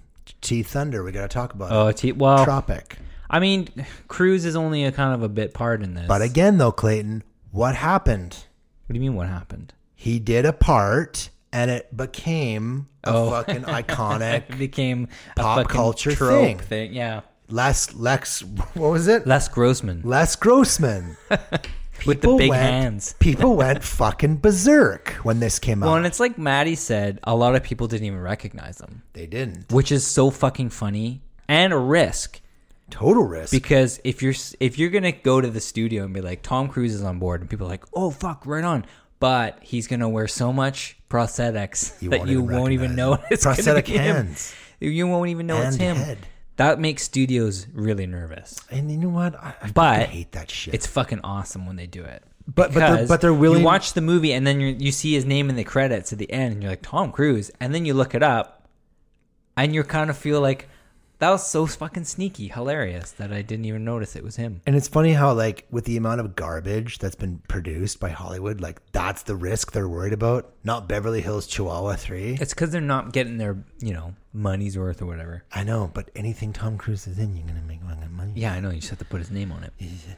T Thunder. We gotta talk about Oh, it. well, Tropic. I mean, Cruise is only a kind of a bit part in this. But again, though, Clayton, what happened? What do you mean? What happened? He did a part, and it became a fucking It iconic became a pop fucking culture trope thing. Yeah. Lex. What was it? Les Grossman Les Grossman. with the big hands. People went fucking berserk when this came Well, out. and it's like Maddie said, a lot of people didn't even recognize them, They didn't. which is so fucking funny and a risk. Total risk. Because if you're gonna go to the studio and be like, Tom Cruise is on board, and people are like, oh fuck, right on, but he's gonna wear so much prosthetics that you won't even know it's prosthetic gonna be hands him. You won't even know it's and him. head. That makes studios really nervous. And you know what? I But hate that shit. It's fucking awesome when they do it. But Because they're willing. You watch the movie and then you see his name in the credits at the end, and you're like, Tom Cruise, and then you look it up, and you kind of feel like that was so fucking sneaky, hilarious that I didn't even notice it was him. And it's funny how, like, with the amount of garbage that's been produced by Hollywood, like, that's the risk they're worried about. Not Beverly Hills Chihuahua 3. It's because they're not getting their money's worth or whatever. I know, but anything Tom Cruise is in, you're gonna make money. Yeah, I know. You just have to put his name on it.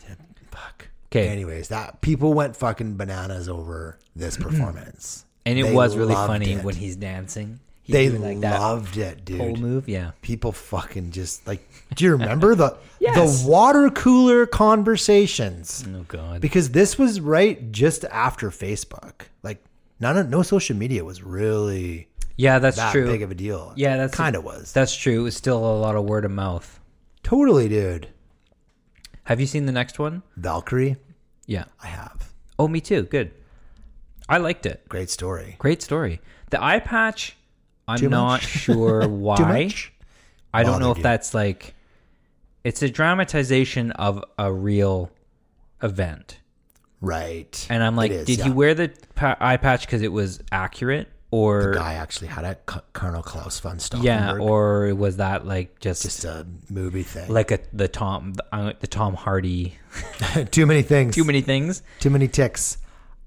Fuck. 'Kay. Anyways, that people went fucking bananas over this performance, And it They was really loved funny it. when he's dancing. He's They doing like that loved it, dude. whole move. Yeah. People fucking just like. Do you remember the Yes. the water cooler conversations? Oh god. Because this was right just after Facebook. Like, no social media was really Yeah, that's that true. big of a deal. Yeah, that's kind of was. That's true. It was still a lot of word of mouth. Totally, dude. Have you seen the next one? Valkyrie, Yeah. I have. Oh, me too. Good. I liked it. Great story. Great story. The eye patch, I'm Too not much? sure Too why. much? I don't know Bothered if you. that's like, it's a dramatization of a real event. Right. And I'm like, It is, did yeah. you wear the eye patch because it was accurate? Or, The guy actually had a Colonel Klaus von Stauffenberg. yeah, or was that like just a movie thing. like the Tom Hardy, Too many things. too many things? Too many ticks.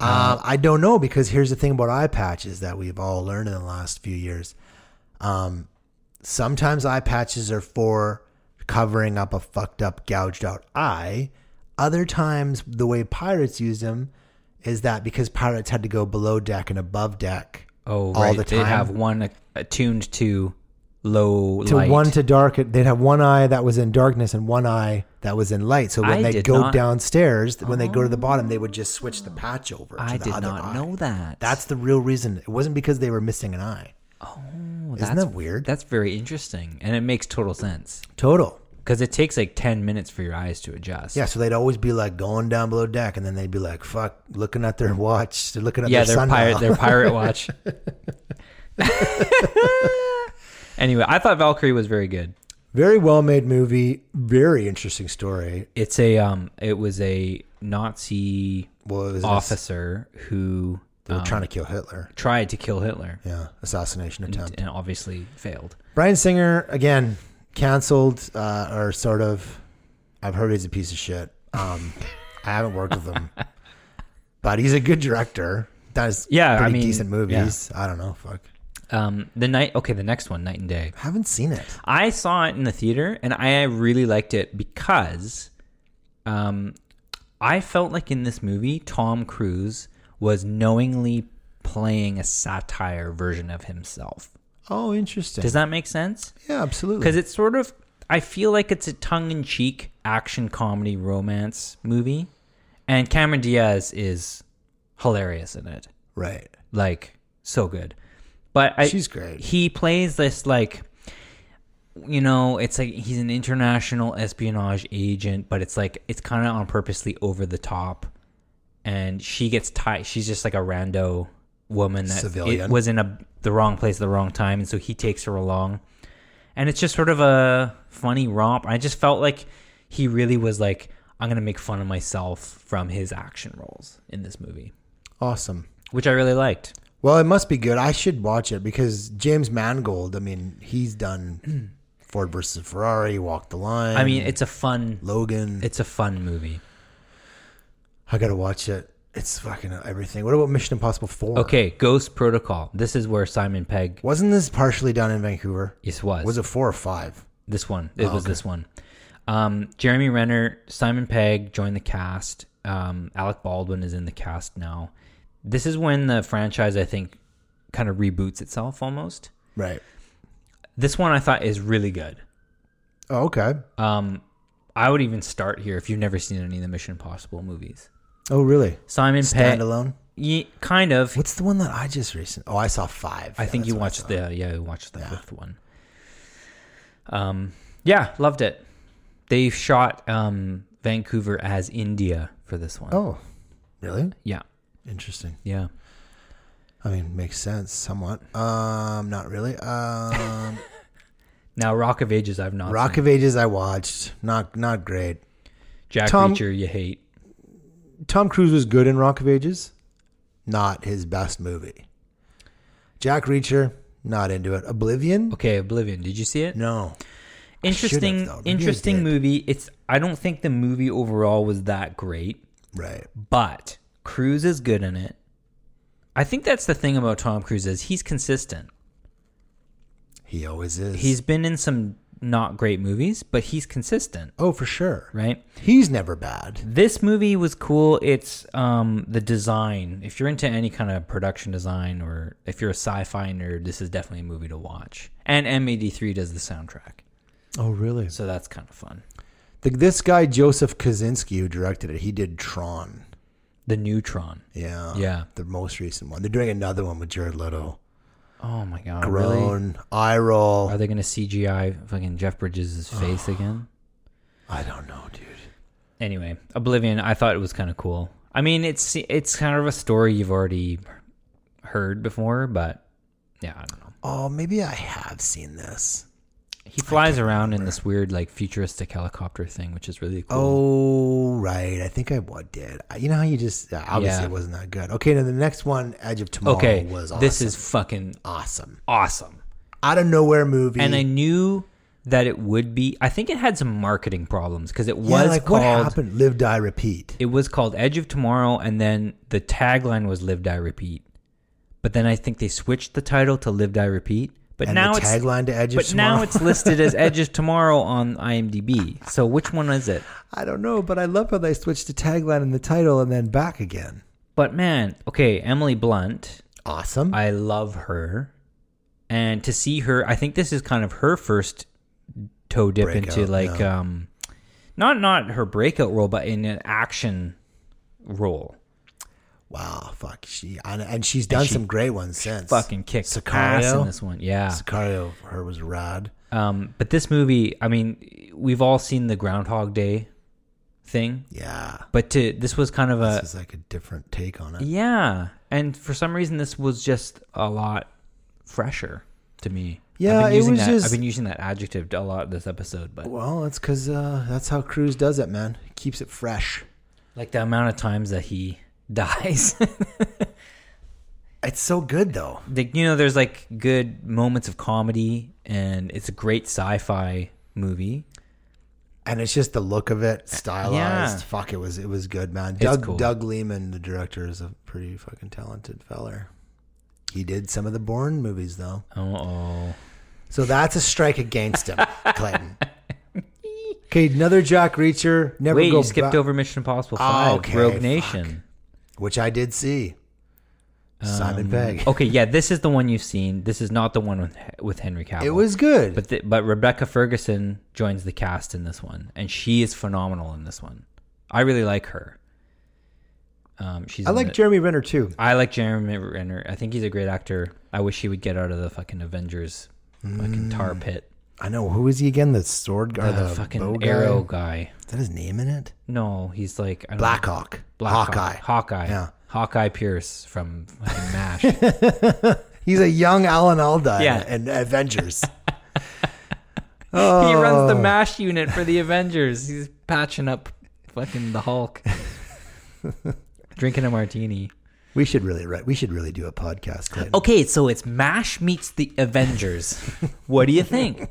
I don't know, because here's the thing about eye patches that we've all learned in the last few years. Sometimes eye patches are for covering up a fucked up, gouged out eye. Other times, the way pirates use them is that because pirates had to go below deck and above deck Oh, all right. the They'd time. have one attuned to low to light. one to dark, they'd have one eye that was in darkness and one eye that was in light. So when I they did go not- downstairs, when they go to the bottom, they would just switch the patch over to I the did other not eye. know that. That's the real reason. It wasn't because they were missing an eye. Oh, Isn't that weird? That's very interesting, and it makes total sense Total. because it takes like 10 minutes for your eyes to adjust. Yeah, so they'd always be like going down below deck, and then they'd be like, "Fuck," looking at their watch. They're looking at yeah, their they're sundial. their pirate watch. Anyway, I thought Valkyrie was very good. Very well made movie. Very interesting story. It's a it was a Nazi Well, it was officer who trying to kill Hitler. Tried to kill Hitler. Yeah, assassination attempt. And obviously failed. Bryan Singer, again, canceled, or sort of. I've heard he's a piece of shit. I haven't worked with him. But he's a good director. Does pretty decent movies. Yeah. I don't know. Fuck. The next one, Night and Day. Haven't seen it. I saw it in the theater, and I really liked it because I felt like in this movie, Tom Cruise was knowingly playing a satire version of himself. Oh, interesting. Does that make sense? Yeah, absolutely. Because it's sort of, I feel like it's a tongue-in-cheek action comedy romance movie, and Cameron Diaz is hilarious in it. Right. Like, so good. But she's great. He plays this, like, it's like he's an international espionage agent, but it's like, it's kind of on purposely over the top. And she gets tied. She's just like a rando woman that was in the wrong place at the wrong time. And so he takes her along. And it's just sort of a funny romp. I just felt like he really was like, I'm going to make fun of myself from his action roles in this movie. Awesome. Which I really liked. Well, it must be good. I should watch it because James Mangold, I mean, he's done Ford versus Ferrari, Walk the Line. I mean, it's a fun... Logan. It's a fun movie. I got to watch it. It's fucking everything. What about Mission Impossible 4? Okay, Ghost Protocol. This is where Simon Pegg... Wasn't this partially done in Vancouver? Yes, it was. Was it 4 or 5? This one. It was this one. Jeremy Renner, Simon Pegg joined the cast. Alec Baldwin is in the cast now. This is when the franchise, I think, kind of reboots itself almost. Right. This one I thought is really good. Oh, okay. I would even start here if you've never seen any of the Mission Impossible movies. Oh, really? Simon Pegg. Standalone? Yeah, kind of. What's the one that I just recently... Oh, I saw 5. I think you watched you watched the fifth one. Yeah, loved it. They shot Vancouver as India for this one. Oh, really? Yeah. Interesting. Yeah. I mean, makes sense somewhat. Not really. Now, Rock of Ages, I've not Rock seen. of Ages, I watched. Not great. Jack Reacher, you hate. Tom Cruise was good in Rock of Ages. Not his best movie. Jack Reacher, not into it. Oblivion? Okay, Oblivion. Did you see it? No. Interesting movie. I don't think the movie overall was that great. Right. But Cruise is good in it. I think that's the thing about Tom Cruise is he's consistent. He always is. He's been in some not great movies, but he's consistent. Oh, for sure. Right? He's never bad. This movie was cool. It's the design. If you're into any kind of production design or if you're a sci-fi nerd, this is definitely a movie to watch. And M83 does the soundtrack. Oh, really? So that's kind of fun. This guy, Joseph Kosinski, who directed it, he did Tron. The new Tron. Yeah. Yeah. The most recent one. They're doing another one with Jared Leto. Oh, my God. Groan. Really? Eye roll. Are they going to CGI fucking Jeff Bridges' face again? I don't know, dude. Anyway, Oblivion, I thought it was kind of cool. I mean, it's kind of a story you've already heard before, but yeah, I don't know. Oh, maybe I have seen this. He flies around in this weird, like, futuristic helicopter thing, which is really cool. Oh, right. I think I did. You know how you just... Obviously, it wasn't that good. Okay, now the next one, Edge of Tomorrow, was awesome. This is fucking... Awesome. Out of nowhere movie. And I knew that it would be... I think it had some marketing problems, because it was called... what happened? Live, Die, Repeat. It was called Edge of Tomorrow, and then the tagline was Live, Die, Repeat. But then I think they switched the title to Live, Die, Repeat. But and now the tagline to Edge of Tomorrow. But now it's listed as Edge of Tomorrow on IMDb. So which one is it? I don't know, but I love how they switched the tagline and the title and then back again. But man, okay, Emily Blunt. Awesome. I love her. And to see her, I think this is kind of her first toe dip into like, not her breakout role, but in an action role. Wow, fuck. She's done some great ones since. Fucking kicked ass in this one. Yeah. Sicario, her was rad. But this movie, I mean, we've all seen the Groundhog Day thing. Yeah. But this was kind of this is like a different take on it. Yeah. And for some reason, this was just a lot fresher to me. Yeah, I've been using that adjective a lot this episode. But well, it's because that's how Cruise does it, man. He keeps it fresh. Like the amount of times that he dies. It's so good though. There's like good moments of comedy, and it's a great sci-fi movie. And it's just the look of it, stylized. Yeah. Fuck, it was good, man. Cool. Doug Liman, the director, is a pretty fucking talented feller. He did some of the Bourne movies though. Oh. So that's a strike against him, Clayton. Okay, another Jack Reacher. Wait, you skipped over Mission Impossible 5, okay, Rogue Nation. Which I did see. Simon Pegg. Okay, yeah, this is the one you've seen. This is not the one with Henry Cavill. It was good. But Rebecca Ferguson joins the cast in this one, and she is phenomenal in this one. I really like her. I like Jeremy Renner too. I like Jeremy Renner. I think he's a great actor. I wish he would get out of the fucking Avengers fucking tar pit. I know. Who is he again? The sword guy, the fucking bow guy? arrow guy. Is that his name in it? No, he's like Blackhawk. Hawkeye. Yeah. Hawkeye Pierce from fucking MASH. He's a young Alan Alda Yeah. in Avengers. He runs the MASH unit for the Avengers. He's patching up fucking the Hulk. Drinking a martini. We should really do a podcast, Clayton. Okay, so it's MASH meets the Avengers. What do you think?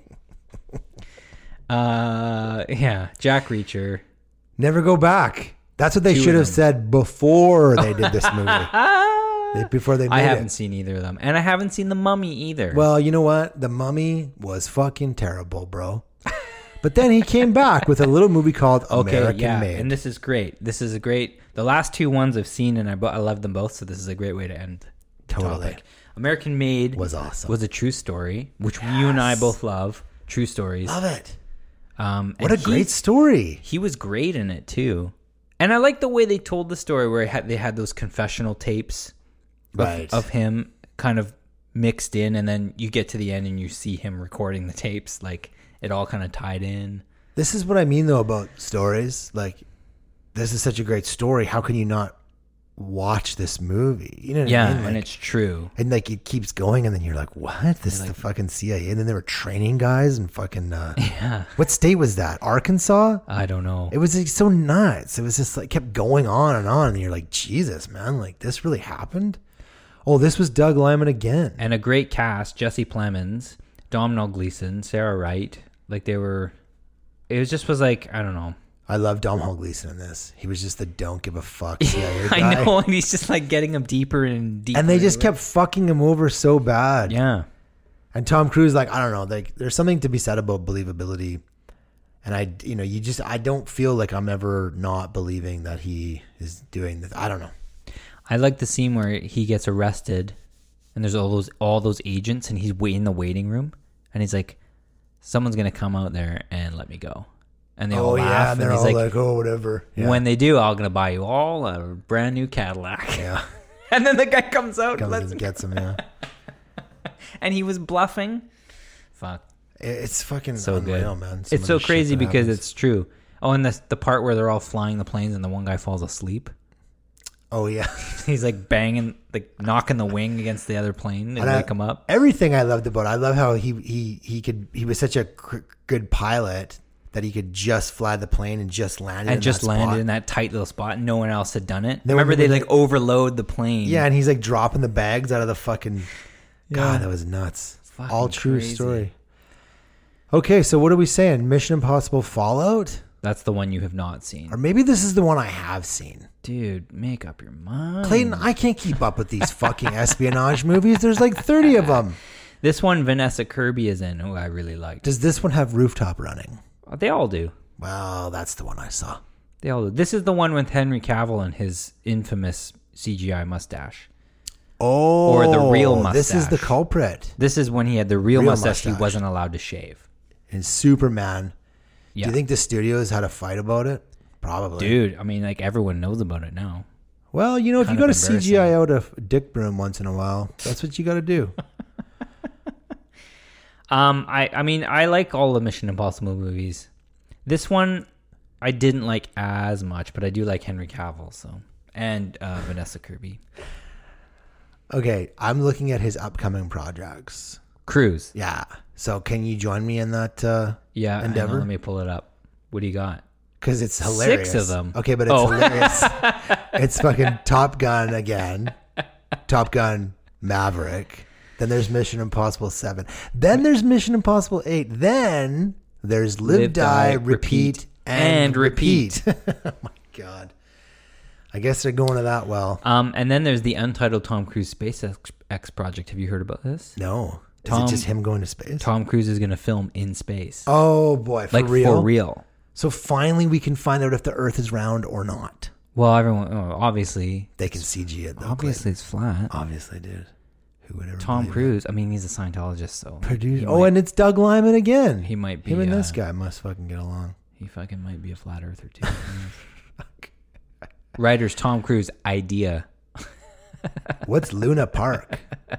Yeah, Jack Reacher. Never go back. That's what they Two should of have them. said before they did this movie. Before they made I it. haven't seen either of them. And I haven't seen The Mummy either. Well, you know what? The Mummy was fucking terrible, bro. But then he came back with a little movie called American Made. And this is great. This is a great... The last two ones I've seen, and I love them both, so this is a great way to end the Totally. topic. American Made Was awesome. was a true story, which you and I both love. True stories. Love it. And What a great story. He was great in it, too. And I like the way they told the story where they had those confessional tapes of him kind of mixed in, and then you get to the end and you see him recording the tapes. Like, it all kind of tied in. This is what I mean, though, about stories. Like, this is such a great story. How can you not watch this movie? You know what I mean? Like, and it's true. And, like, it keeps going, and then you're like, what? This is the fucking CIA. And then they were training guys and fucking... Yeah. What state was that? Arkansas? I don't know. It was like, so nuts. It was just like kept going on. And you're like, Jesus, man. Like, this really happened? Oh, this was Doug Liman again. And a great cast. Jesse Plemons, Domhnall Gleeson, Sarah Wright. Like, they were... It was like, I don't know. I love Domhnall Gleeson in this. He was just the don't give a fuck CIA guy. I know, and he's just like getting him deeper and deeper. And they just kept fucking him over so bad. Yeah. And Tom Cruise, like, I don't know, like, there's something to be said about believability. And I don't feel like I'm ever not believing that he is doing this. I don't know. I like the scene where he gets arrested and there's all those agents and he's in the waiting room and he's like, someone's going to come out there and let me go. And they all laugh. Yeah, and they're he's all like, oh, whatever. Yeah. When they do, I'm going to buy you all a brand new Cadillac. Yeah. And then the guy comes out Comes and gets him, yeah. and he was bluffing. Fuck. It's fucking So unreal, good. man. It's so much shit crazy that because happens. it's true. Oh, and the part where they're all flying the planes and the one guy falls asleep. Oh, yeah. He's like banging, like knocking the wing against the other plane and wake him up. Everything I loved about it. I love how he was such a good pilot that he could just fly the plane and just land And just landed in that tight little spot. And no one else had done it. Then Remember, when they they- like overload the plane. Yeah, and he's like dropping the bags out of the fucking... God, that was nuts. Fucking All true crazy. story. Okay, so what are we saying? Mission Impossible Fallout? That's the one you have not seen. Or maybe this is the one I have seen. Dude, make up your mind. Clayton, I can't keep up with these fucking espionage movies. There's like 30 of them. This one Vanessa Kirby is in, who I really liked. Does this one have rooftop running? They all do. Well, that's the one I saw. They all do. This is the one with Henry Cavill and his infamous CGI mustache. Oh, Or the real mustache. This is the culprit. This is when he had the real mustache he mustache. wasn't allowed to shave. In Superman. Yeah. Do you think the studios had a fight about it? Probably. Dude, I mean, like everyone knows about it now. Well, if you Kind got of to CGI out a dick broom once in a while, that's what you got to do. I mean, I like all the Mission Impossible movies. This one, I didn't like as much, but I do like Henry Cavill, and Vanessa Kirby. Okay, I'm looking at his upcoming projects. Cruise. Yeah. So can you join me in that Yeah, hang on, endeavor? let me pull it up. What do you got? Because it's hilarious. 6 of them. Okay, but it's hilarious. It's fucking Top Gun again. Top Gun Maverick. Then there's Mission Impossible 7. Then there's Mission Impossible 8. Then there's Live, Die, Repeat, and Repeat. Oh my God. I guess they're going to that well. And then there's the untitled Tom Cruise SpaceX project. Have you heard about this? No. Is it just him going to space? Tom Cruise is going to film in space. Oh boy, for real? For real. So finally we can find out if the Earth is round or not. Well, everyone, obviously. They can CG it though. Obviously it's flat. Obviously, dude. Who would ever Tom believe Cruise, I mean, he's a Scientologist, so. And it's Doug Liman again. He might be. Him and this guy must fucking get along. He fucking might be a flat earther too. Writers Tom Cruise idea. What's Luna Park?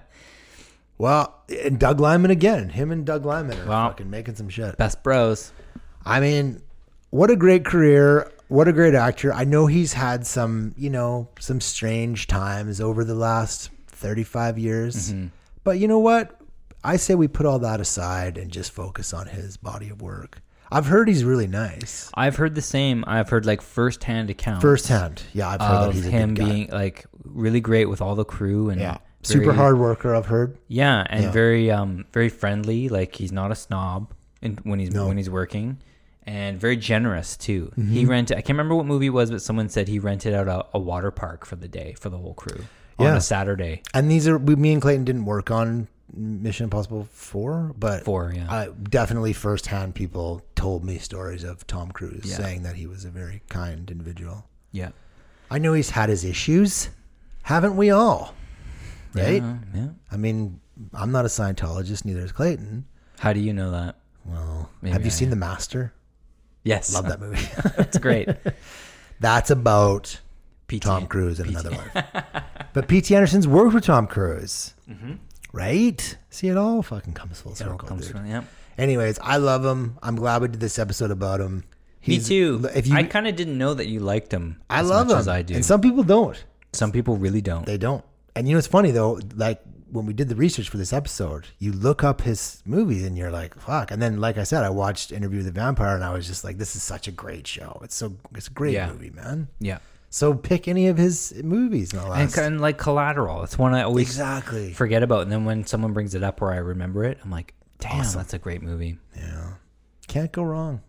Well, and Doug Liman again. Him and Doug Liman are fucking making some shit. Best bros. I mean, what a great career. What a great actor. I know he's had some, some strange times over the last 35 years. Mm-hmm. But you know what? I say we put all that aside and just focus on his body of work. I've heard he's really nice. I've heard the same. I've heard like firsthand accounts. Yeah, I've heard that he's a good guy. Being like really great with all the crew and super hard worker. I've heard. Yeah, and very friendly. Like he's not a snob when he's working, and very generous too. Mm-hmm. He rented. I can't remember what movie it was, but someone said he rented out a water park for the day for the whole crew on a Saturday. And me and Clayton didn't work on Mission Impossible 4, but 4, yeah. Definitely firsthand people told me stories of Tom Cruise saying that he was a very kind individual. Yeah. I know he's had his issues. Haven't we all? Right? Yeah. I mean, I'm not a Scientologist, neither is Clayton. How do you know that? Well, have you seen The Master? Yes. Love that movie. It's great. That's about Tom Cruise in another life. But P.T. Anderson's worked with Tom Cruise. Mm-hmm. Right? See, it all fucking comes full circle, dude. Anyways, I love him. I'm glad we did this episode about him. Me too. I kind of didn't know that you liked him as much as I do. And some people don't. Some people really don't. They don't. And you know what's funny, though? Like, when we did the research for this episode, you look up his movies and you're like, fuck. And then, like I said, I watched Interview with the Vampire and I was just like, this is such a great show. It's a great movie, man. Yeah. So pick any of his movies. And like Collateral. It's one I always forget about. And then when someone brings it up or I remember it, I'm like, damn, that's a great movie. Yeah. Can't go wrong.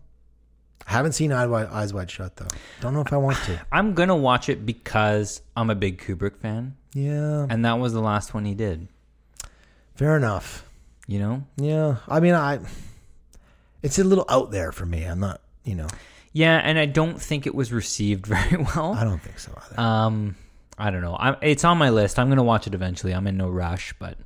I haven't seen Eyes Wide Shut, though. Don't know if I want to. I'm going to watch it because I'm a big Kubrick fan. Yeah. And that was the last one he did. Fair enough. You know? Yeah. I mean, it's a little out there for me. I'm not, Yeah, and I don't think it was received very well. I don't think so either. I don't know. It's on my list. I'm going to watch it eventually. I'm in no rush, but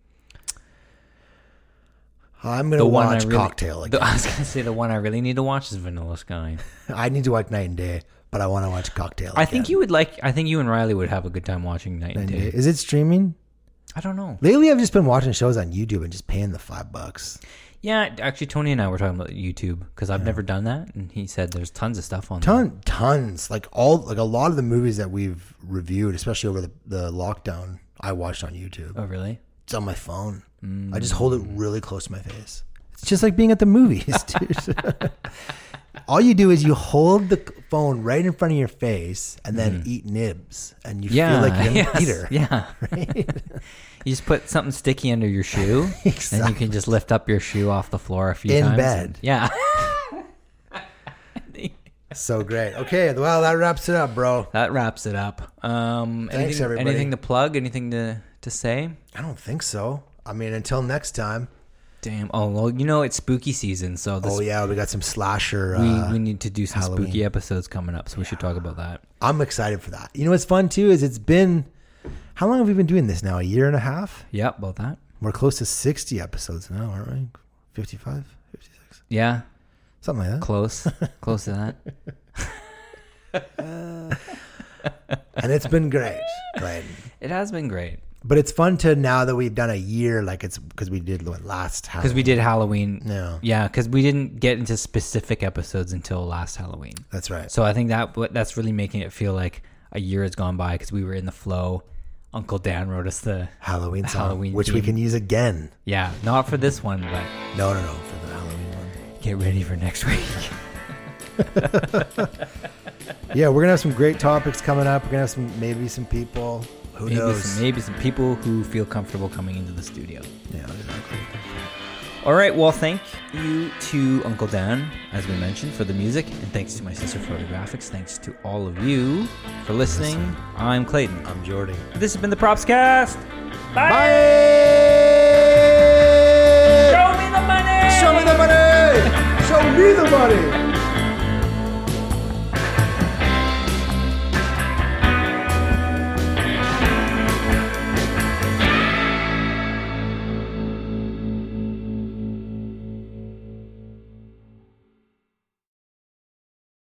I'm going to watch Cocktail again. I was going to say the one I really need to watch is Vanilla Sky. I need to watch Night and Day, but I want to watch Cocktail again. I think you and Riley would have a good time watching Night and Day. Is it streaming? I don't know. Lately, I've just been watching shows on YouTube and just paying the $5. Yeah, actually, Tony and I were talking about YouTube because I've never done that, and he said there's tons of stuff on there. Tons, like a lot of the movies that we've reviewed, especially over the lockdown, I watched on YouTube. Oh, really? It's on my phone. I just hold it really close to my face. It's just like being at the movies, dude. All you do is you hold the phone right in front of your face and then eat nibs, and you feel like you're an eater. Yeah, right. You just put something sticky under your shoe, and you can just lift up your shoe off the floor a few times. In bed. Yeah. So great. Okay, well, that wraps it up, bro. That wraps it up. Thanks, everybody. Anything to plug? Anything to say? I don't think so. I mean, until next time. Damn. Oh, well, it's spooky season, so we got some slasher. We need to do some Halloween spooky episodes coming up, so we should talk about that. I'm excited for that. You know what's fun too is it's been. How long have we been doing this now? A year and a half? Yeah, about that. We're close to 60 episodes now, aren't we? 55, 56. Yeah, something like that. Close to that. And it's been great. Right? It has been great. But it's fun to now that we've done a year, like it's because we did last Halloween. Because we did Halloween. No. Yeah, because we didn't get into specific episodes until last Halloween. That's right. So I think that's really making it feel like a year has gone by because we were in the flow. Uncle Dan wrote us the Halloween song, which we can use again. Yeah, not for this one, but no, for the Halloween one. Get ready for next week. Yeah, we're gonna have some great topics coming up. We're gonna have maybe some people Who knows? Maybe some people who feel comfortable coming into the studio. Yeah, exactly. All right. Well, thank you to Uncle Dan, as we mentioned, for the music. And thanks to my sister for the graphics. Thanks to all of you for listening. I'm Clayton. I'm Jordy. This has been the Propscast. Bye. Bye. Show me the money. Show me the money. Show me the money.